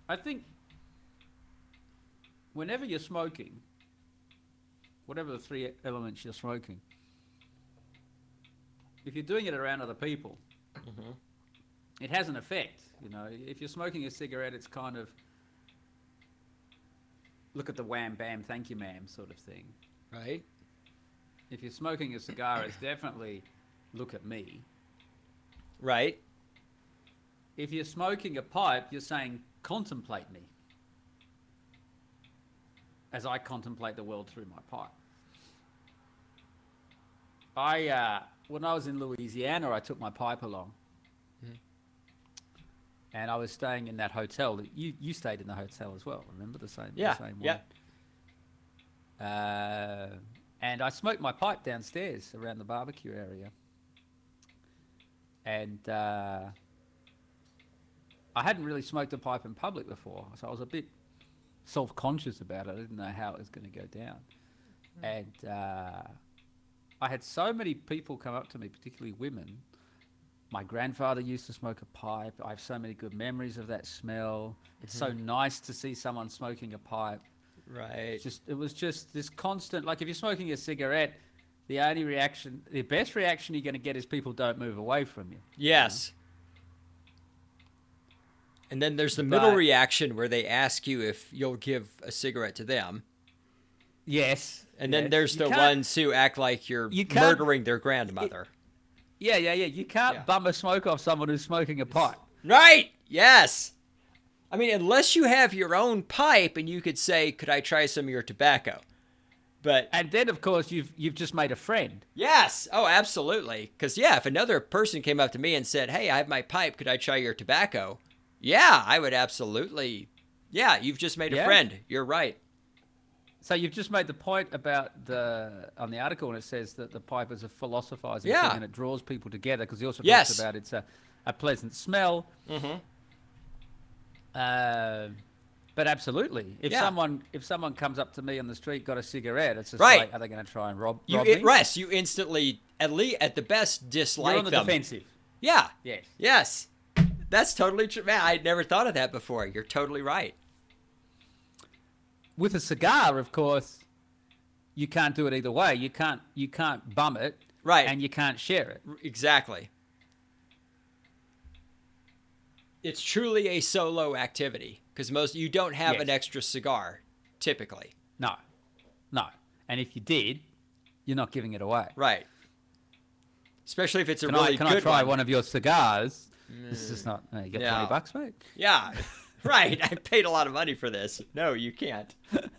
I think whenever you're smoking, whatever the three elements you're smoking, if you're doing it around other people, Mm-hmm. it has an effect. You know, if you're smoking a cigarette, it's kind of look at the wham bam, thank you ma'am sort of thing. Right. If you're smoking a cigar, it's definitely look at me. Right. If you're smoking a pipe, you're saying contemplate me as I contemplate the world through my pipe. I uh, when I was in Louisiana, I took my pipe along, Mhm. and I was staying in that hotel. You you stayed in the hotel as well. Remember the same Yeah. the same Yeah. one. Uh, and I smoked my pipe downstairs around the barbecue area, and uh, I hadn't really smoked a pipe in public before, so I was a bit self-conscious about it. I didn't know how it was going to go down, and. Uh, I had so many people come up to me, particularly women. My grandfather used to smoke a pipe. I have so many good memories of that smell. It's so nice to see someone smoking a pipe. Right. It's just, it was just this constant, like if you're smoking a cigarette, the only reaction, the best reaction you're going to get is people don't move away from you. Yes. And then there's the middle But- reaction where they ask you if you'll give a cigarette to them. Yes. And then yes. there's You the can't- ones who act like you're You can't- murdering their grandmother. Yeah, yeah, yeah. You can't Yeah. bum a smoke off someone who's smoking a pipe. Right. Yes. I mean, unless you have your own pipe and you could say, could I try some of your tobacco? But And then, of course, you've you've just made a friend. yes. Oh, absolutely. Because, yeah, if another person came up to me and said, hey, I have my pipe. Could I try your tobacco? Yeah, I would absolutely. Yeah, you've just made a Yeah. friend. You're right. So you've just made the point about the on the article, and it says that the pipe is a philosophizing Yeah. thing, and it draws people together because he also Yes. talks about it's a, a pleasant smell. Mm-hmm. Uh, but absolutely, if Yeah. someone if someone comes up to me on the street, got a cigarette, it's just Right. like, are they going to try and rob, You, rob it, me? Rest, you instantly, at least at the best, dislike You're on the them. defensive. Yeah. Yes. Yes. That's totally true. Man, I'd never thought of that before. You're totally right. With a cigar, of course, you can't do it either way. You can't you can't bum it, Right. and you can't share it. Exactly. It's truly a solo activity because most you don't have Yes. an extra cigar, typically. No, no. And if you did, you're not giving it away. Right. Especially if it's a Can, really I, can good I try one. one of your cigars? This is just not. No, you got No. twenty bucks, mate. Yeah. Right. I paid a lot of money for this. No, you can't.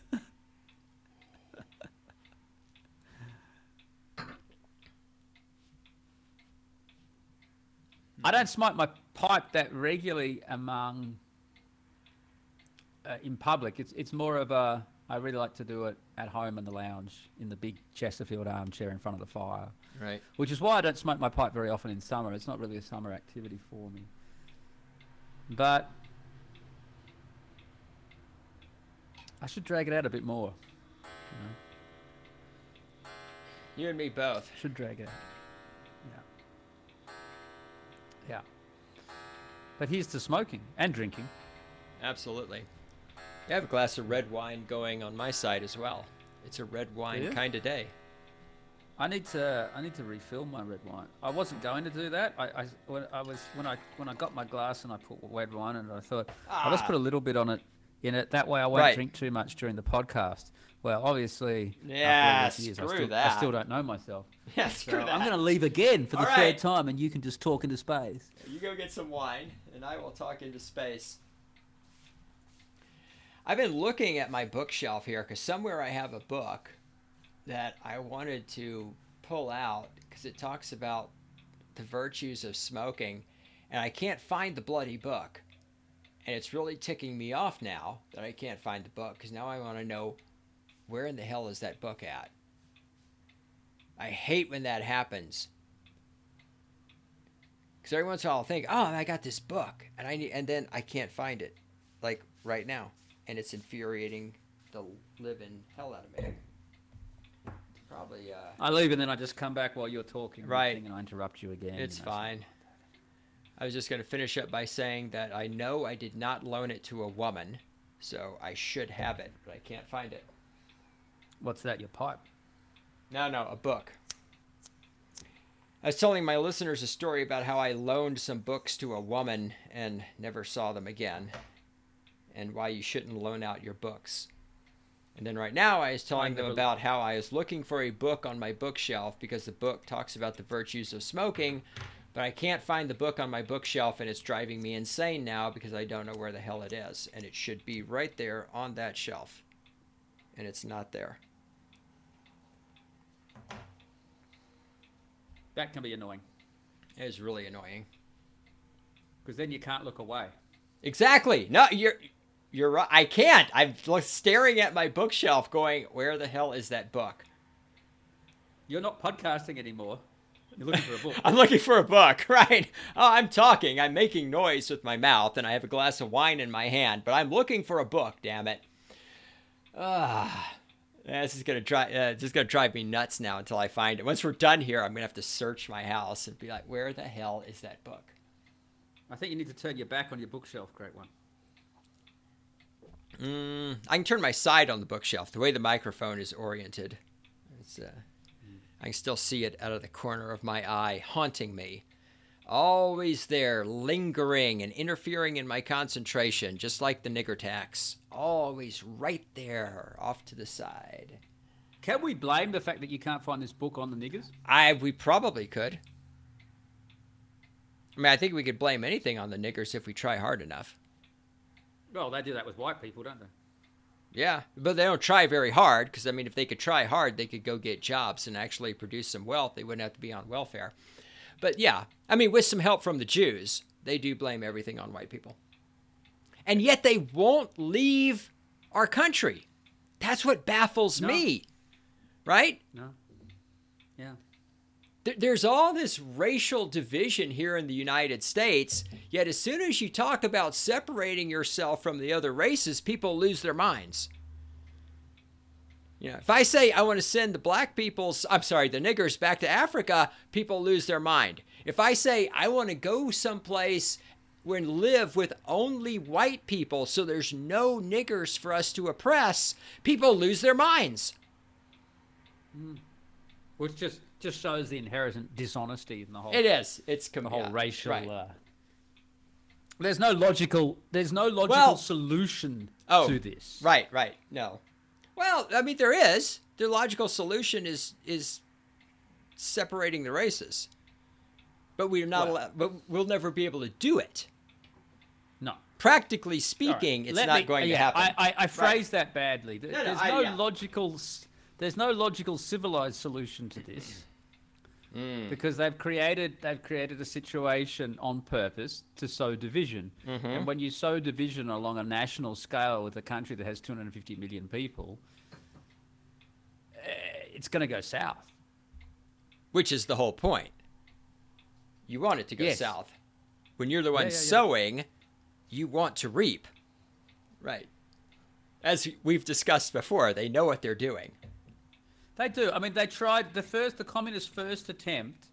I don't smoke my pipe that regularly among uh, in public. It's it's more of a. I really like to do it at home in the lounge in the big Chesterfield armchair in front of the fire, Right. which is why I don't smoke my pipe very often in summer. It's not really a summer activity for me. But I should drag it out a bit more. You know? You and me both. Should drag it out. Yeah. Yeah. But here's to smoking and drinking. Absolutely. I have a glass of red wine going on my side as well. It's a red wine Yeah. kind of day. I need to I need to refill my red wine. I wasn't going to do that. I, I when I was when I when I got my glass and I put red wine in it, I thought I'll just Ah. put a little bit on it in it. That way I won't Right. drink too much during the podcast. Well, obviously, Yeah, after all these years, I screw still, that. I still don't know myself. Yeah, So screw that. I'm going to leave again for the All third right. time, and you can just talk into space. You go get some wine, and I will talk into space. I've been looking at my bookshelf here because somewhere I have a book that I wanted to pull out because it talks about the virtues of smoking, and I can't find the bloody book. And it's really ticking me off now that I can't find the book because now I want to know where in the hell is that book at? I hate when that happens. Because every once in a while I'll think, oh, I got this book, and I need, and then I can't find it, like right now, and it's infuriating the living hell out of me. Probably, uh, I leave and then I just come back while you're talking, Right. and I interrupt you again. it's you know, so- fine. I was just going to finish up by saying that I know I did not loan it to a woman, so I should have it, but I can't find it. What's that? Your pipe? No, no, a book. I was telling my listeners a story about how I loaned some books to a woman and never saw them again, and why you shouldn't loan out your books. And then right now I was telling them about how I was looking for a book on my bookshelf because the book talks about the virtues of smoking, but I can't find the book on my bookshelf, and it's driving me insane now because I don't know where the hell it is. And it should be right there on that shelf. And it's not there. That can be annoying. It is really annoying. Because then you can't look away. Exactly. No, you're you're right. I can't. I'm staring at my bookshelf going, where the hell is that book? You're not podcasting anymore. You're looking for a book. I'm looking for a book, right? Oh, I'm talking. I'm making noise with my mouth, and I have a glass of wine in my hand, but I'm looking for a book, damn it. Ah, this is gonna drive. Uh, this is gonna drive me nuts now until I find it. Once we're done here, I'm gonna have to search my house and be like, where the hell is that book? I think you need to turn your back on your bookshelf, Great One. Mm, I can turn my side on the bookshelf. The way the microphone is oriented, it's. Uh, I can still see it out of the corner of my eye, haunting me. Always there, lingering and interfering in my concentration, just like the nigger tax. Always right there, off to the side. Can we blame the fact that you can't find this book on the niggers? I we probably could. I mean, I think we could blame anything on the niggers if we try hard enough. Well, they do that with white people, don't they? Yeah, but they don't try very hard, because, I mean, if they could try hard, they could go get jobs and actually produce some wealth. They wouldn't have to be on welfare. But, yeah, I mean, with some help from the Jews, they do blame everything on white people. And yet they won't leave our country. That's what baffles No. me, right? No. Yeah. There's all this racial division here in the United States, yet as soon as you talk about separating yourself from the other races, people lose their minds. You know, if I say I want to send the black people's, I'm sorry, the niggers back to Africa, people lose their mind. If I say I want to go someplace and live with only white people so there's no niggers for us to oppress, people lose their minds. Mm. Which just, just shows the inherent dishonesty in the whole. It is. It's com- the whole yeah, racial. right. Uh, there's no logical. There's no logical Well, solution oh, to this. Right. Right. No. Well, I mean, there is. The logical solution is is separating the races, but we're not. Well, allowed, but we'll never be able to do it. No. Practically speaking, All right. it's Let not me- going to yeah, happen. I, I, I Right. phrased that badly. There- No, no, There's I- no yeah. logical. s- There's no logical civilized solution to this. Mm. Because they've created they've created a situation on purpose to sow division, Mm-hmm. and when you sow division along a national scale with a country that has two hundred fifty million people, eh, it's going to go south. Which is the whole point. You want it to go Yes. south. When you're the one Yeah, yeah, yeah. sowing, you want to reap. Right. As we've discussed before, they know what they're doing. They do. I mean, they tried the first the communists' first attempt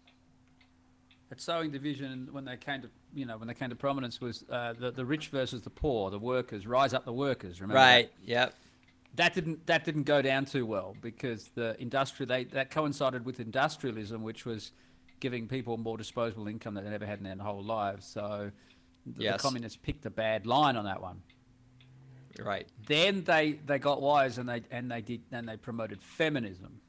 at sowing division when they came to you know when they came to prominence was uh, the the rich versus the poor, the workers, rise up the workers. Remember that? Right. Yep. That didn't that didn't go down too well because the industrial they, that coincided with industrialism, which was giving people more disposable income that they never had in their whole lives. So the, Yes. the communists picked a bad line on that one. Right. Then they, they got wise and they and they did and they promoted feminism,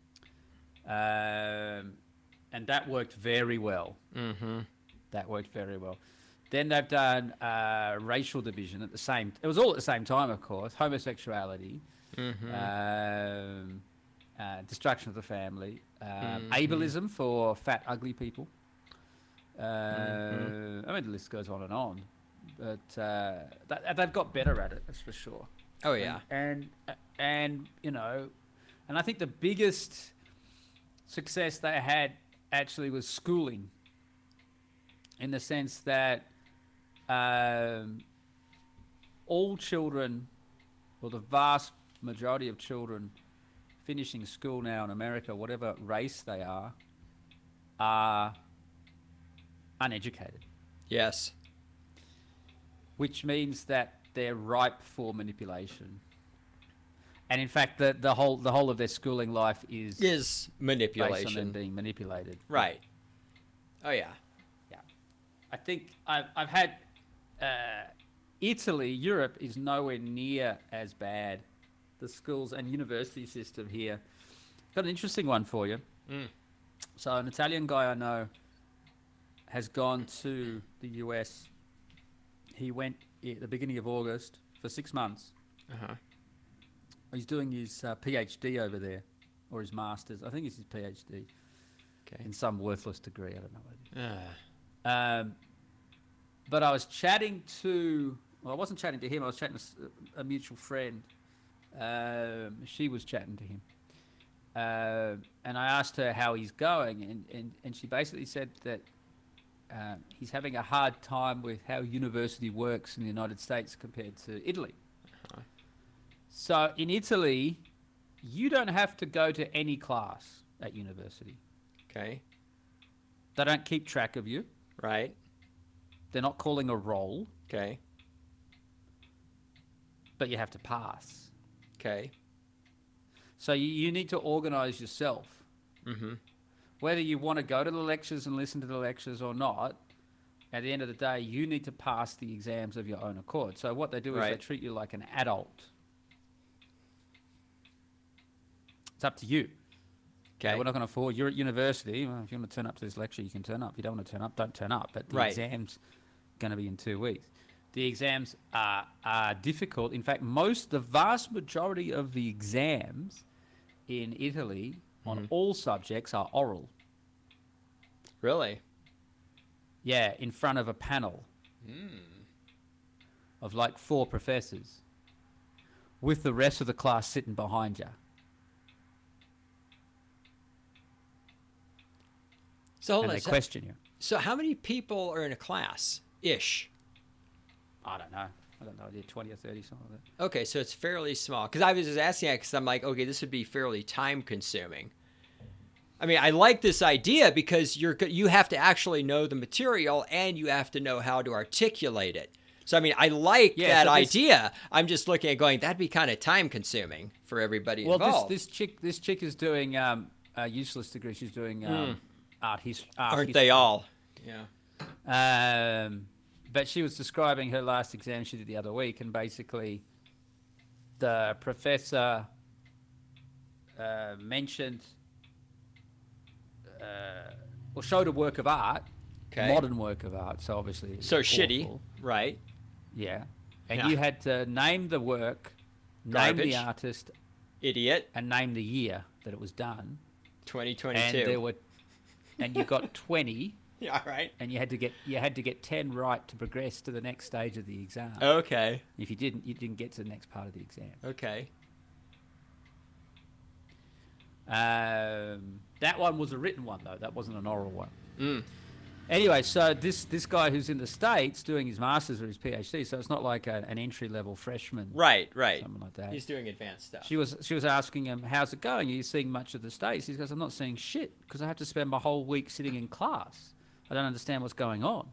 um, and that worked very well. Mm-hmm. That worked very well. Then they've done uh, racial division at the same. It was all at the same time, of course. Homosexuality, Mm-hmm. um, uh, destruction of the family, um, Mhm. ableism for fat, ugly people. Uh, Mhm. I mean, the list goes on and on. But uh, th- they've got better at it, that's for sure. Oh, yeah. And, and and you know, and I think the biggest success they had actually was schooling, in the sense that um, all children, or the vast majority of children finishing school now in America, whatever race they are, are uneducated, Yes. which means that they're ripe for manipulation. And in fact, the, the whole the whole of their schooling life is Is based on them manipulation. being manipulated. Right. Oh, yeah. Yeah. I think I've, I've had uh, Italy, Europe is nowhere near as bad. The schools and university system here. Got an interesting one for you. Mm. So an Italian guy I know has gone to the U S. He went at the beginning of August for six months. Uh-huh. He's doing his uh, PhD over there, or his master's. I think it's his PhD Okay. in some worthless degree. I don't know what it is. Ah. Um, but I was chatting to, well, I wasn't chatting to him. I was chatting to s- a mutual friend. Um, she was chatting to him. Uh, and I asked her how he's going, and, and, and she basically said that um, he's having a hard time with how university works in the United States compared to Italy. Uh-huh. So in Italy, you don't have to go to any class at university. Okay. They don't keep track of you. Right. They're not calling a roll, Okay. but you have to pass. Okay. So you, you need to organize yourself. Mm-hmm. Whether you want to go to the lectures and listen to the lectures or not, at the end of the day, you need to pass the exams of your own accord. So what they do is they Right. treat you like an adult. It's up to you. Okay. We're not going to force. You're at university. Well, if you want to turn up to this lecture, you can turn up. If you don't want to turn up, don't turn up. But the Right. exam's going to be in two weeks. The exams are, are difficult. In fact, most, the vast majority of the exams in Italy on Mhm. all subjects are oral. Really? Yeah, in front of a panel of like four professors, with the rest of the class sitting behind you. So hold And on. they So, question you. so how many people are in a class? Ish. I don't know. I don't know. They're twenty or thirty, something like that. Okay, so it's fairly small. Because I was just asking that because I'm like, okay, this would be fairly time consuming. I mean, I like this idea because you're you have to actually know the material and you have to know how to articulate it. So I mean, I like Yeah, that so this- idea. I'm just looking at going, that'd be kind of time consuming for everybody Well, involved. this, this chick, this chick is doing um, a useless degree. She's doing um, art, his, art Aren't history. they all? Yeah. Um, but she was describing her last exam she did the other week, and basically, the professor uh, mentioned, uh, or showed a work of art, Okay. modern work of art. So obviously, it's So awful. shitty, right? Yeah, and Yeah. you had to name the work, name Garbage. the artist, Idiot. and name the year that it was done. twenty And twenty-two. there were, and you got twenty. Yeah, right. And you had to get you had to get ten right to progress to the next stage of the exam. Okay. If you didn't, you didn't get to the next part of the exam. Okay. Um, that one was a written one though. That wasn't an oral one. Mm. Anyway, so this this guy who's in the States doing his master's or his PhD, so it's not like a, an entry level freshman, Right, right. something like that. He's doing advanced stuff. She was she was asking him, "How's it going? Are you seeing much of the States?" He goes, "I'm not seeing shit because I have to spend my whole week sitting in class. I don't understand what's going on."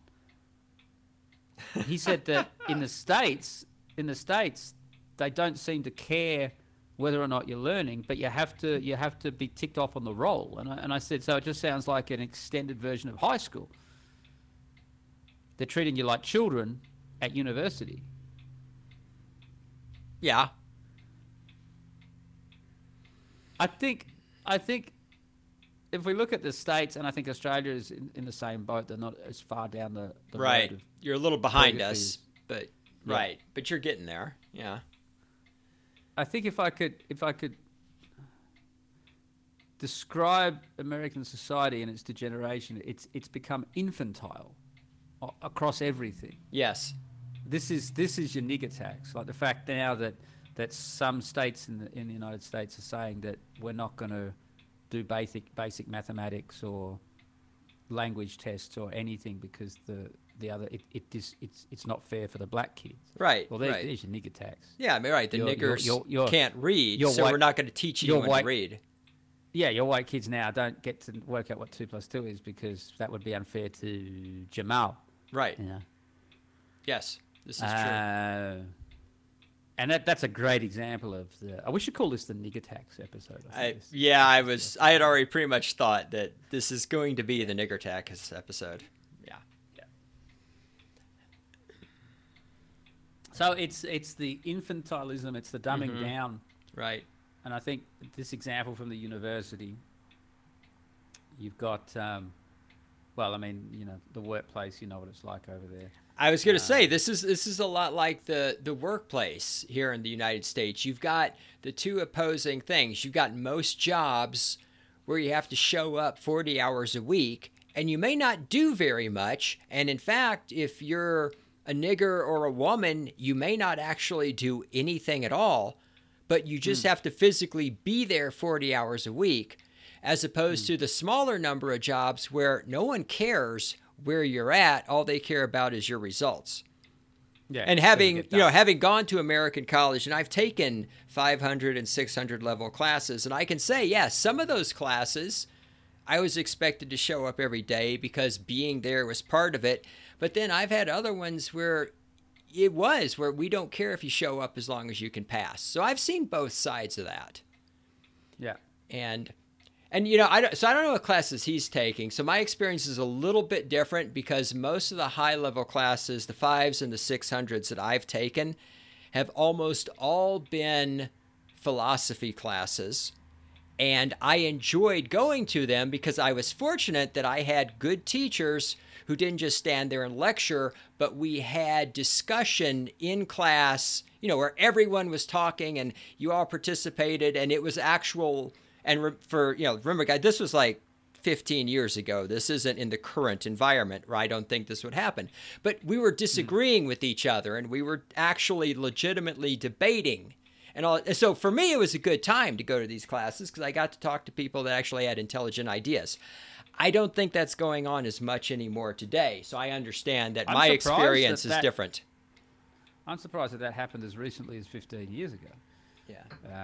He said that in the States, in the States, they don't seem to care whether or not you're learning, but you have to you have to be ticked off on the roll. And I, and I said, so it just sounds like an extended version of high school. They're treating you like children at university. Yeah. I think I think if we look at the States, and I think Australia is in, in the same boat, they're not as far down the, the Right. road of You're a little behind progress us, is- but Yeah. right. But you're getting there. Yeah. I think if I could, if I could describe American society and its degeneration, it's it's become infantile a- across everything. Yes. This is this is your nigger tax. Like the fact now that that some states in the in the United States are saying that we're not going to do basic basic mathematics or language tests or anything because the the other it, it dis, it's it's not fair for the black kids. Right. Well, there's, right. there's your nigger tax. Yeah, I mean, right. The You're- you're- niggers you're- you're- can't read, you're so white- we're not going to teach you're anyone white- to read. yeah, your white kids now don't get to work out what two plus two is because that would be unfair to Jamal. Right. You know. Yes, this is Uh, true. And that that's a great example of the. I we should call this the Nigger Tax episode. I I, think this- yeah, I was. I had already pretty much thought that this is going to be the Nigger Tax episode. Yeah. So it's it's the infantilism, it's the dumbing Mhm. down, Right. and I think this example from the university. You've got, um, well, I mean, you know, the workplace. You know what it's like over there. I was going to Uh, say this is this is a lot like the the workplace here in the United States. You've got the two opposing things. You've got most jobs where you have to show up forty hours a week and you may not do very much. And in fact, if you're a nigger or a woman, you may not actually do anything at all, but you just have to physically be there forty hours a week, as opposed to the smaller number of jobs where no one cares where you're at. All they care about is your results. Yeah, And it's gonna having, get you know, done. having gone to American college, and I've taken five hundred and six hundred level classes, and I can say, yes, some of those classes I was expected to show up every day because being there was part of it. But then I've had other ones where it was where we don't care if you show up as long as you can pass. So I've seen both sides of that. yeah. And and you know, I don't, so I don't know what classes he's taking. So my experience is a little bit different because most of the high level classes, the fives and the six hundreds that I've taken, have almost all been philosophy classes. And I enjoyed going to them because I was fortunate that I had good teachers who didn't just stand there and lecture, but we had discussion in class, you know, where everyone was talking and you all participated, and it was actual. And re- for, you know, remember, guys, this was like fifteen years ago. This isn't in the current environment where I don't think this would happen. But we were disagreeing with each other, and we were actually legitimately debating. And all, so for me, it was a good time to go to these classes because I got to talk to people that actually had intelligent ideas. I don't think that's going on as much anymore today. So I understand that I'm my surprised experience that is that- different. I'm surprised that that happened as recently as fifteen years ago. Yeah.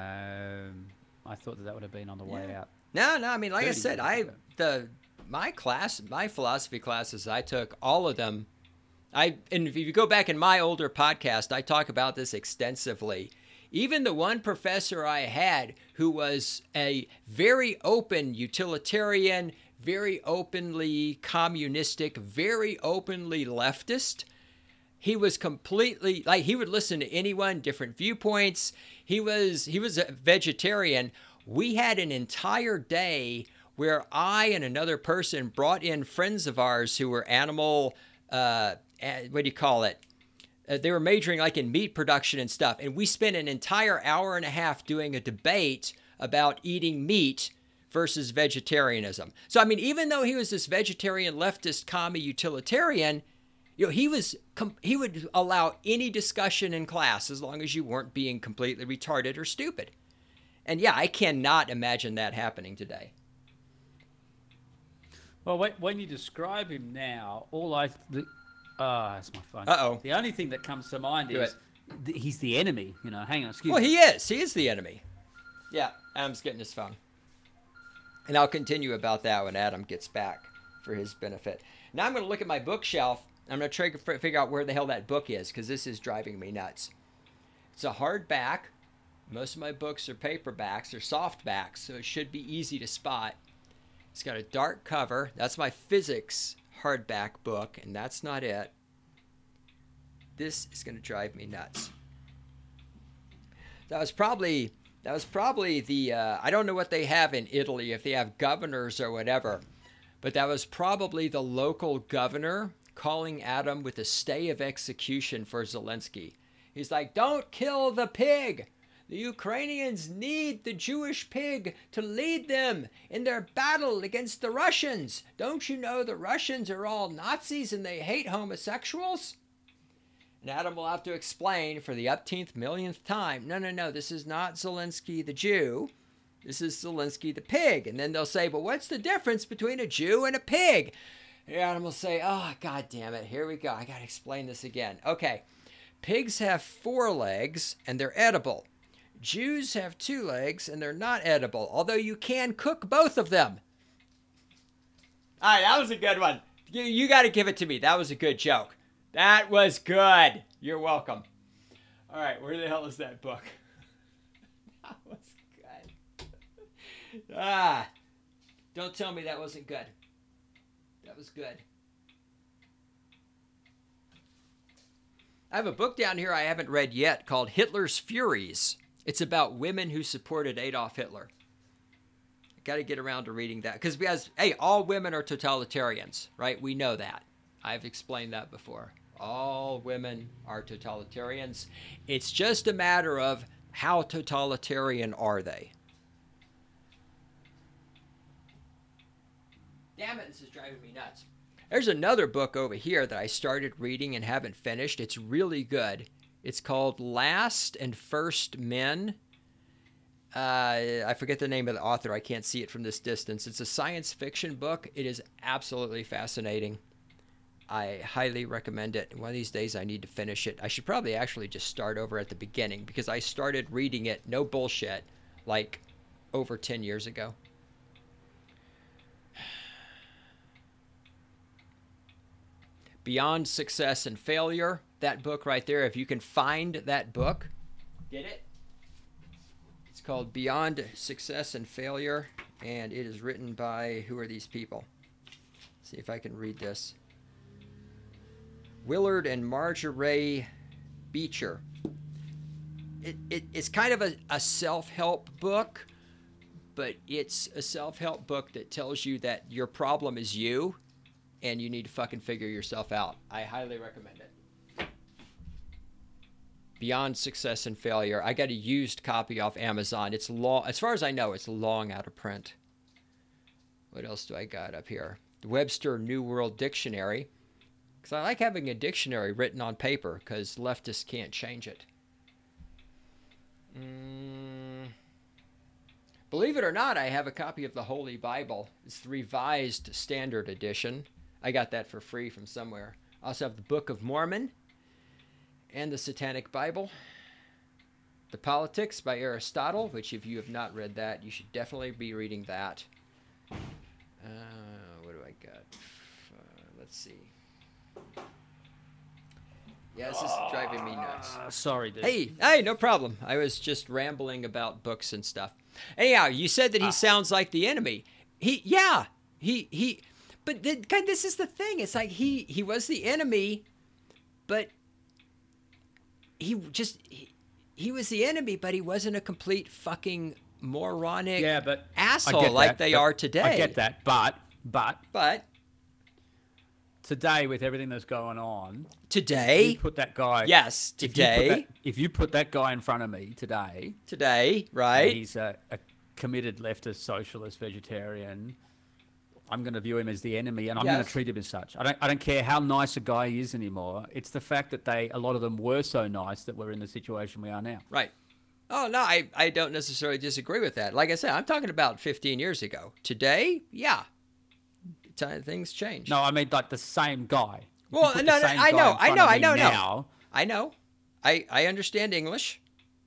Um, I thought that that would have been on the way Yeah. out. No, no. I mean, like I thirty said, years I ago. the my class, my philosophy classes, I took all of them. I and if you go back in my older podcast, I talk about this extensively. Even the one professor I had who was a very open utilitarian, very openly communistic, very openly leftist, he was completely like he would listen to anyone, different viewpoints. He was he was a vegetarian. We had an entire day where I and another person brought in friends of ours who were animal uh eh, what do you call it? Uh, they were majoring like in meat production and stuff, and we spent an entire hour and a half doing a debate about eating meat versus vegetarianism. So I mean, even though he was this vegetarian leftist commie utilitarian, you know, he was com- he would allow any discussion in class as long as you weren't being completely retarded or stupid. And yeah, I cannot imagine that happening today. Well, when, when you describe him now, all I the, ah, that's my phone. Uh-oh. The only thing that comes to mind Do is th- he's the enemy. You know, hang on, excuse Well, me. he is. He is the enemy. Yeah, Adam's getting his phone. And I'll continue about that when Adam gets back for his benefit. Now I'm going to look at my bookshelf. I'm going to try to f- figure out where the hell that book is because this is driving me nuts. It's a hardback. Most of my books are paperbacks or softbacks, so it should be easy to spot. It's got a dark cover. That's my physics hardback book, and that's not it. This is going to drive me nuts. That was probably that was probably the uh, I don't know what they have in Italy, if they have governors or whatever, but that was probably the local governor calling Adam with a stay of execution for Zelensky. He's like, "Don't kill the pig. The Ukrainians need the Jewish pig to lead them in their battle against the Russians. Don't you know the Russians are all Nazis and they hate homosexuals?" And Adam will have to explain for the upteenth millionth time, no, no, no, this is not Zelensky the Jew. This is Zelensky the pig. And then they'll say, but what's the difference between a Jew and a pig? And Adam will say, oh, God damn it, here we go. I got to explain this again. Okay, pigs have four legs and they're edible. Jews have two legs and they're not edible, although you can cook both of them. All right, that was a good one. You, you got to give it to me. That was a good joke. That was good. You're welcome. All right, where the hell is that book? That was good. Ah, don't tell me that wasn't good. That was good. I have a book down here I haven't read yet called Hitler's Furies. It's about women who supported Adolf Hitler. I got to get around to reading that because, because, hey, all women are totalitarians, right? We know that. I've explained that before. All women are totalitarians. It's just a matter of how totalitarian are they? Damn it, this is driving me nuts. There's another book over here that I started reading and haven't finished. It's really good. It's called Last and First Men. Uh, I forget the name of the author. I can't see it from this distance. It's a science fiction book. It is absolutely fascinating. I highly recommend it. One of these days I need to finish it. I should probably actually just start over at the beginning because I started reading it, no bullshit, like over ten years ago. Beyond Success and Failure, that book right there. If you can find that book, get it? It's called Beyond Success and Failure, and it is written by, who are these people? Let's see if I can read this. Willard and Marjorie Beecher. It, it, it's kind of a, a self-help book, but it's a self-help book that tells you that your problem is you, and you need to fucking figure yourself out. I highly recommend it. Beyond Success and Failure. I got a used copy off Amazon. It's long, as far as I know, it's long out of print. What else do I got up here? The Webster New World Dictionary. Because I like having a dictionary written on paper because leftists can't change it. Mm. Believe it or not, I have a copy of the Holy Bible. It's the Revised Standard Edition. I got that for free from somewhere. I also have the Book of Mormon and the Satanic Bible. The Politics by Aristotle, which if you have not read that, you should definitely be reading that. Uh, what do I got? Uh, let's see. Yeah, this is driving me nuts. Uh, sorry, dude. Hey, hey, no problem. I was just rambling about books and stuff. Anyhow, you said that he uh, sounds like the enemy. He, yeah, he, he... But the, this is the thing. It's like he, he was the enemy, but he just he, he was the enemy, but he wasn't a complete fucking moronic yeah, but asshole like that, they are today. I get that, but but but today with everything that's going on, today you put that guy. Yes, today. If you, that, if you put that guy in front of me today, today, right? He's a, a committed leftist, socialist, vegetarian. I'm going to view him as the enemy, and I'm yes. going to treat him as such. I don't, I don't care how nice a guy he is anymore. It's the fact that they, a lot of them were so nice that we're in the situation we are now. Right. Oh, no, I, I don't necessarily disagree with that. Like I said, I'm talking about fifteen years ago. Today, yeah, things change. No, I mean like the same guy. Well, no, no, I know, I know, I know, now, I know. I, I understand English.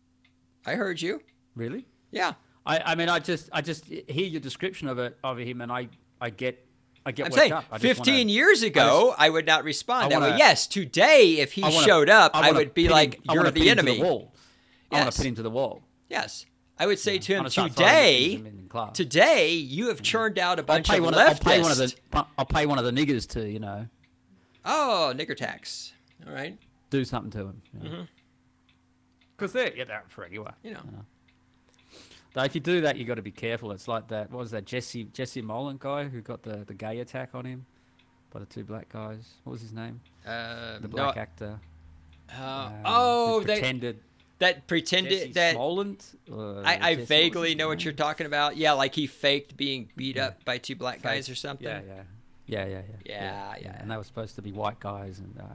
I heard you. Really? Yeah. I, I mean, I just, I just hear your description of it, of him, and I, I get, I get. I'm worked saying, up. I fifteen wanna, years ago, I, just, I would not respond I that wanna, way. Yes, today, if he wanna, showed up, I, I would be like, him, "You're the enemy." The wall. Yes. I want to put him to the wall. Yes, I would say yeah. to him, "Today, today, you have churned out a bunch of one leftists." I'll pay one of the, I'll pay one of the niggers to, you know. Oh, nigger tax. All right. Do something to him. Because you know. mm-hmm. they're yeah, they're for anyway. You know. You know. Though if you do that, you got to be careful. It's like that. What was that Jesse Jesse Molan guy who got the, the gay attack on him by the two black guys? What was his name? Uh, the black no, actor. Uh, um, oh, pretended. That, that pretended Jesse that. Smollett? I, I Jesse, vaguely know what you're talking about. Yeah, like he faked being beat yeah. up by two black Fake. guys or something. Yeah, yeah, yeah, yeah, yeah. Yeah, yeah. yeah. And they were supposed to be white guys and uh,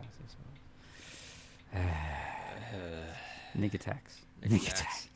so, so. Uh, nigger tax. Nigger tax.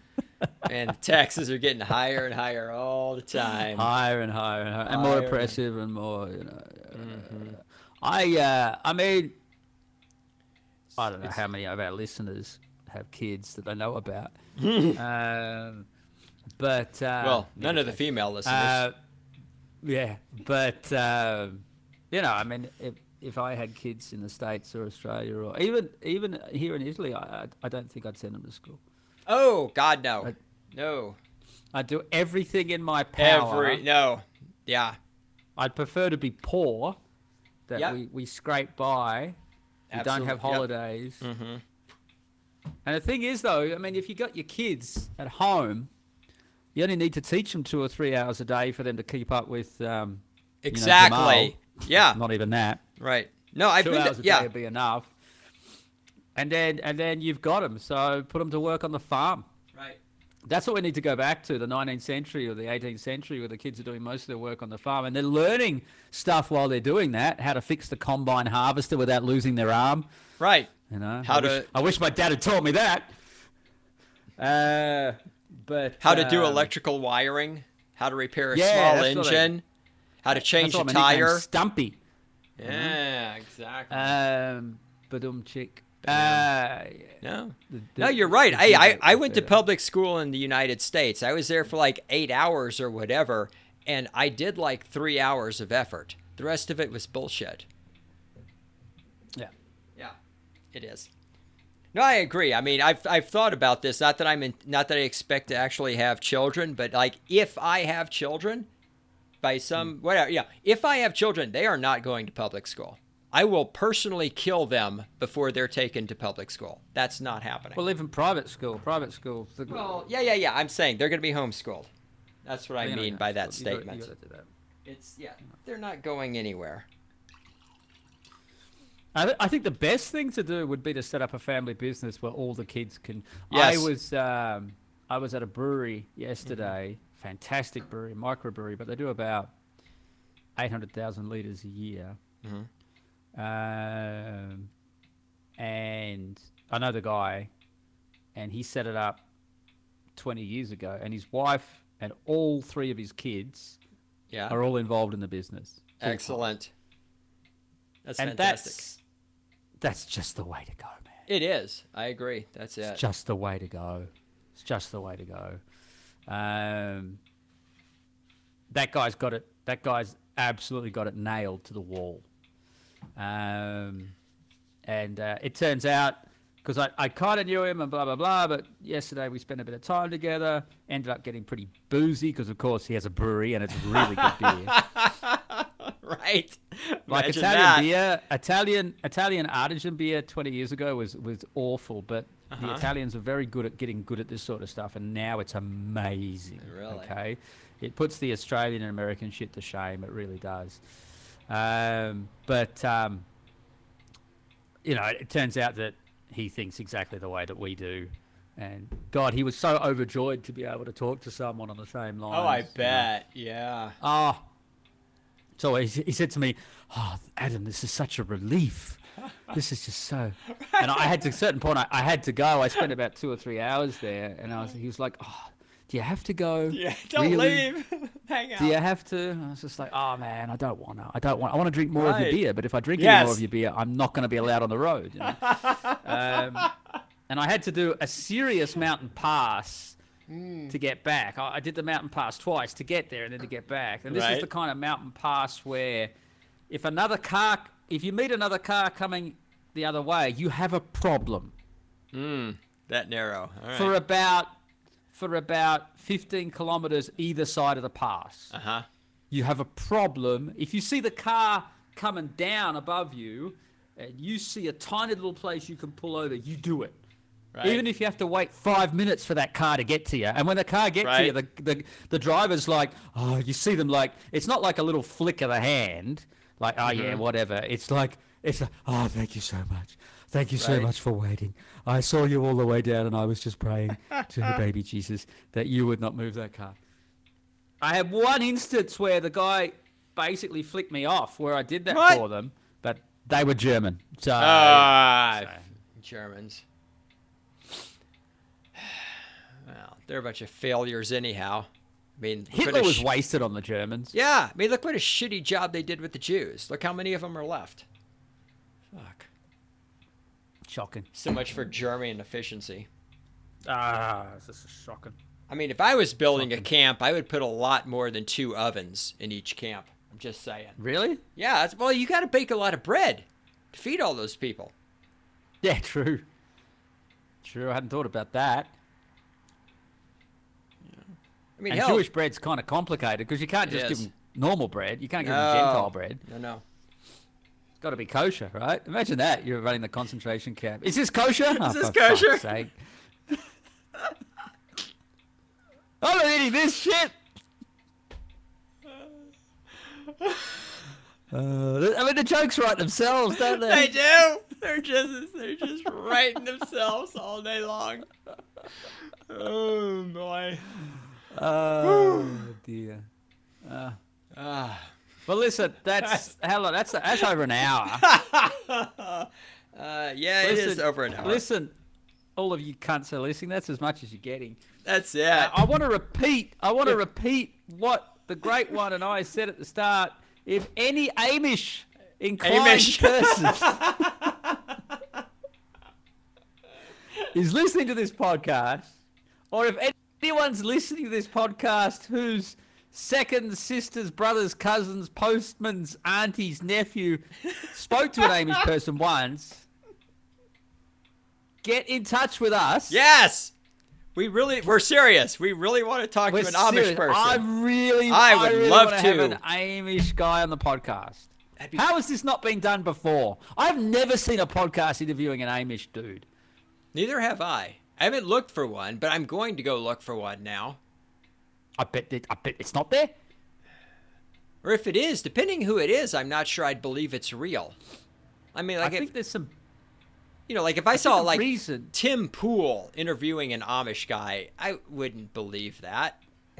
And the taxes are getting higher and higher all the time. Higher and higher and higher, and more oppressive and more, you know. Mm-hmm. I, uh, I mean, I don't know how many of our listeners have kids that I know about. um, but uh, Well, none of the female listeners. Uh, yeah, but um, you know, I mean, if if I had kids in the States or Australia or even even here in Italy, I I don't think I'd send them to school. Oh God, no, I, no. I'd do everything in my power. Every no, yeah. I'd prefer to be poor, that Yep. we, we scrape by, we Absolutely. don't have holidays. Yep. Mm-hmm. And the thing is, though, I mean, if you got your kids at home, you only need to teach them two or three hours a day for them to keep up with. Um, Exactly. You know, Jamal. Yeah. Not even that. Right. No, I've Two been. hours To, a yeah. day would be enough. And then and then you've got them. So put them to work on the farm. Right. That's what we need to go back to, the nineteenth century or the eighteenth century, where the kids are doing most of their work on the farm. And they're learning stuff while they're doing that, how to fix the combine harvester without losing their arm. Right. You know, How I to- Wish, I wish my dad had taught me that. Uh, but How to do um, electrical wiring. How to repair a Yeah, small that's what I- engine. How to change that's a what my nickname's tire. Stumpy. Yeah, exactly. Um, badum chick. Uh, no. the- the- No, you're right. the Hey, I, kids I are went to better. public school in the United States. I was there for like eight hours or whatever, and I did like three hours of effort. The rest of it was bullshit. Yeah. Yeah, it is. No, I agree. I mean, I've I've thought about this. Not that I'm in, not that I expect to actually have children, but like if I have children, by some whatever, yeah. If I have children, they are not going to public school. I will personally kill them before they're taken to public school. That's not happening. Well, even private school, private school. The, Well, yeah, yeah, yeah. I'm saying they're going to be homeschooled. That's what I you know, mean yeah, by that so you gotta- statement. you gotta do that. It's yeah, they're not going anywhere. I, th- I think the best thing to do would be to set up a family business where all the kids can. Yes. I was um, I was at a brewery yesterday, fantastic brewery, microbrewery, but they do about eight hundred thousand liters a year. Mhm. Um, and I know the guy, and he set it up twenty years ago, and his wife and all three of his kids Yeah. are all involved in the business. full-time. Excellent. That's And fantastic. that's that's just the way to go, man. It is. I agree. That's it. It's just the way to go. It's just the way to go. Um, that guy's got it. That guy's absolutely got it nailed to the wall. Um, and uh, it turns out, because I, I kind of knew him and blah, blah, blah, but yesterday we spent a bit of time together, ended up getting pretty boozy because, of course, he has a brewery and it's really good beer. Right. Like Imagine Italian that. beer, Italian Italian artisan beer twenty years ago was, was awful, but Uh-huh. the Italians are very good at getting good at this sort of stuff, and now it's amazing. Really? Okay, it puts the Australian and American shit to shame. It really does. Um, but um, you know, it turns out that he thinks exactly the way that we do, and God, he was so overjoyed to be able to talk to someone on the same line. Oh, I bet. Yeah. Oh, so he, he said to me, "Oh, Adam, this is such a relief. This is just so." And I had to, at a certain point, I, I had to go. I spent about two or three hours there, and I was. He was like, "Oh, do you have to go? Yeah. Don't Really? leave. Hang out. Do you have to?" And I was just like, "Oh man, I don't want to. I don't want. I want to drink more of Right. your beer, but if I drink Yes. any more of your beer, I'm not going to be allowed on the road." You know? um, and I had to do a serious mountain pass to get back. I, I did the mountain pass twice to get there and then to get back. And this Right. is the kind of mountain pass where if another car, if you meet another car coming the other way, you have a problem Mm, that narrow. All right. for about for about fifteen kilometers either side of the pass. Uh huh. You have a problem. If you see the car coming down above you and you see a tiny little place you can pull over, you do it. Right. Even if you have to wait five minutes for that car to get to you. And when the car gets to you, the, Right. the, the driver's like, oh, you see them like, it's not like a little flick of the hand, like, oh, yeah, Mhm. whatever. It's like, it's like, oh, thank you so much. Thank you so Right. much for waiting. I saw you all the way down and I was just praying to the baby Jesus that you would not move that car. I had one instance where the guy basically flicked me off where I did that What? for them, but they were German. So, Ah, so- Germans. Well, they're a bunch of failures anyhow. I mean, look what Hitler a was sh- wasted on the Germans. Yeah, I mean, look what a shitty job they did with the Jews. Look how many of them are left. Fuck. Shocking. So much for German efficiency. Ah, this is shocking. I mean, if I was building Shocking. a camp, I would put a lot more than two ovens in each camp. I'm just saying. Really? Yeah, it's, well, you got to bake a lot of bread to feed all those people. Yeah, true. True, I hadn't thought about that. I mean, and hell, Jewish bread's kind of complicated because you can't It just give is. them normal bread. You can't give no, them Gentile bread. No, no. It's got to be kosher, right? Imagine that. You're running the concentration camp. Is this kosher? Is this for kosher? fuck's sake. I'm not eating this shit. Uh, I mean, the jokes write themselves, don't they? They do. They're just they're just writing themselves all day long. Oh boy. Oh dear. Uh, Ah. well, listen. That's how long? That's that's over an hour. uh, yeah, it is Listen, over an hour. Listen, all of you cunts are listening. That's as much as you're getting. That's it. Uh, I want to repeat. I want to Yeah. repeat what the great one and I said at the start. If any Amish inclined Amish. person is listening to this podcast, or if anyone's listening to this podcast whose second sisters, brothers, cousins, postman's, aunties, nephew spoke to an Amish person once, get in touch with us. Yes. We really we're serious. We really want to talk We're to an Amish serious. person. I really, I would really love want to. have an Amish guy on the podcast. That'd be- How has this not been done before? I've never seen a podcast interviewing an Amish dude. Neither have I. I haven't looked for one, but I'm going to go look for one now. I bet. It, I bet it's not there. Or if it is, depending who it is, I'm not sure I'd believe it's real. I mean, like I if think there's some. you know, like if I saw the like reason- Tim Pool interviewing an Amish guy, I wouldn't believe that.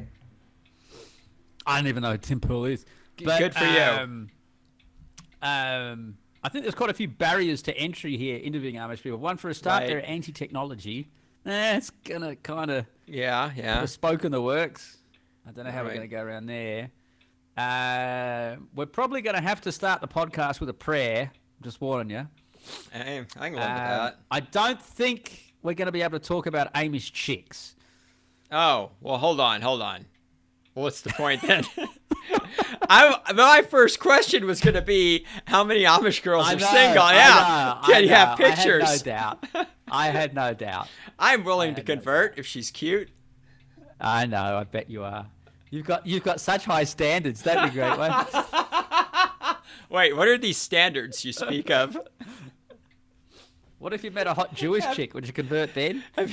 I don't even know who Tim Pool is. G- But, good for you. um, Um, I think there's quite a few barriers to entry here interviewing Amish people. One, for a start, Right. they're anti-technology. Eh, it's gonna kind of Yeah, yeah. spoke in the works. I don't know how we're Right. going to go around there. Uh, we're probably going to have to start the podcast with a prayer. I'm just warning you. I, I can live with Um, that. I don't think we're going to be able to talk about Amish chicks. Oh, well, hold on, hold on. What's the point then? I, my first question was going to be how many Amish girls I are know, single. I Yeah, know, I can you have know. pictures? I had no doubt. I had no doubt. I'm willing I to had no convert if she's cute. I know. I bet you are. You've got you've got such high standards. That'd be great. One. Wait, what are these standards you speak of? What if you met a hot Jewish chick? Would you convert then? uh,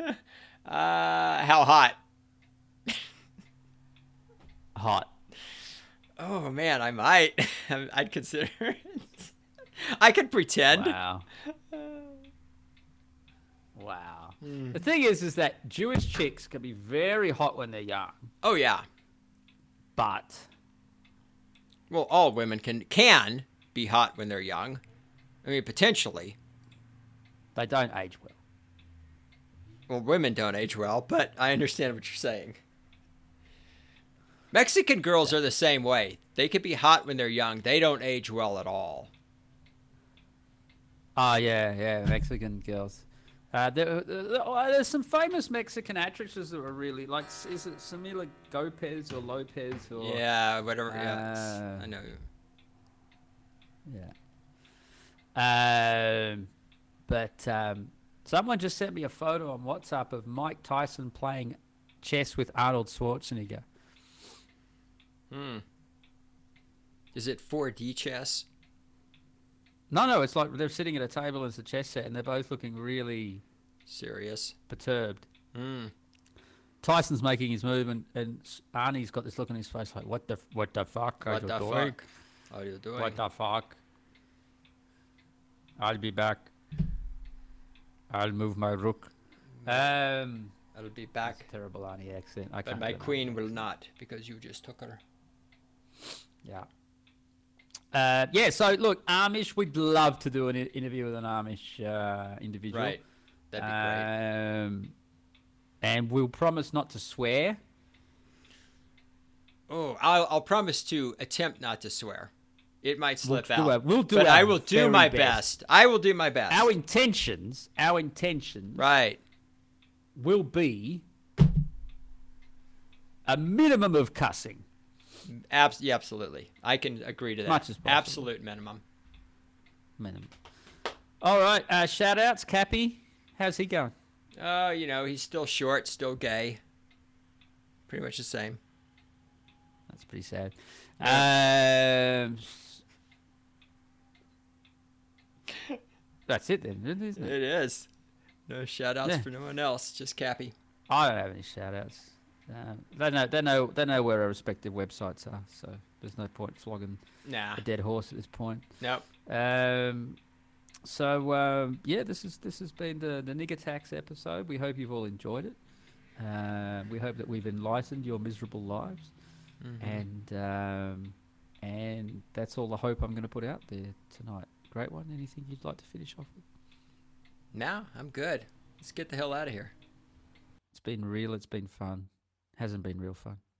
how hot? Hot. Oh man, I might. I'd consider it. I could pretend. Wow. Wow. The thing is, is that Jewish chicks can be very hot when they're young, Oh yeah. but Well, all women can can be hot when they're young. I mean, potentially. they don't age well. Well, women don't age well, but I understand what you're saying. Mexican girls are the same way. They could be hot when they're young. They don't age well at all. Oh yeah, yeah, Mexican girls. Uh, there, there, oh, there's some famous Mexican actresses that were really like. Is it Samila Gomez or Lopez or? Yeah, whatever. Yeah, it's- Uh, I know. Yeah. Um, but um, someone just sent me a photo on WhatsApp of Mike Tyson playing chess with Arnold Schwarzenegger. Hmm. Is it four D chess? No, no, it's like they're sitting at a table as a chess set, and they're both looking really Serious. perturbed. Hmm. Tyson's making his move, and, and Arnie's got this look on his face like, "What the, what the fuck are What you the doing? fuck are you doing? What the fuck? I'll be back. I'll move my rook." Um, I'll be that's back. a terrible Arnie accent. I But can't my do it. queen will not, because you just took her. Yeah. Uh, yeah, so look, Amish, we'd love to do an i- interview with an Amish uh, individual. Right. That'd be great. Um, and we'll promise not to swear. Oh, I'll, I'll promise to attempt not to swear. It might slip we'll out. Do our, we'll do but our I will do very my best. best. I will do my best. Our intentions, our intentions, right, will be a minimum of cussing. Abs- yeah, absolutely. I can agree to that. Much as possible. Absolute minimum. Minimum. All right. Uh, shout outs, Cappy. How's he going? Oh, uh, you know, he's still short, still gay. Pretty much the same. That's pretty sad. Yeah. Um, that's it then, isn't it? It is. No shout outs Yeah. for no one else, just Cappy. I don't have any shout outs. Um, they know they know they know where our respective websites are, so there's no point flogging Nah. a dead horse at this point. Nope. Um, so um, yeah, this is this has been the the Nigger Tax episode. We hope you've all enjoyed it. Uh, we hope that we've enlightened your miserable lives, Mm-hmm. and um, and that's all the hope I'm going to put out there tonight. Great one. Anything you'd like to finish off with? No, I'm good. Let's get the hell out of here. It's been real. It's been fun. Hasn't been real fun.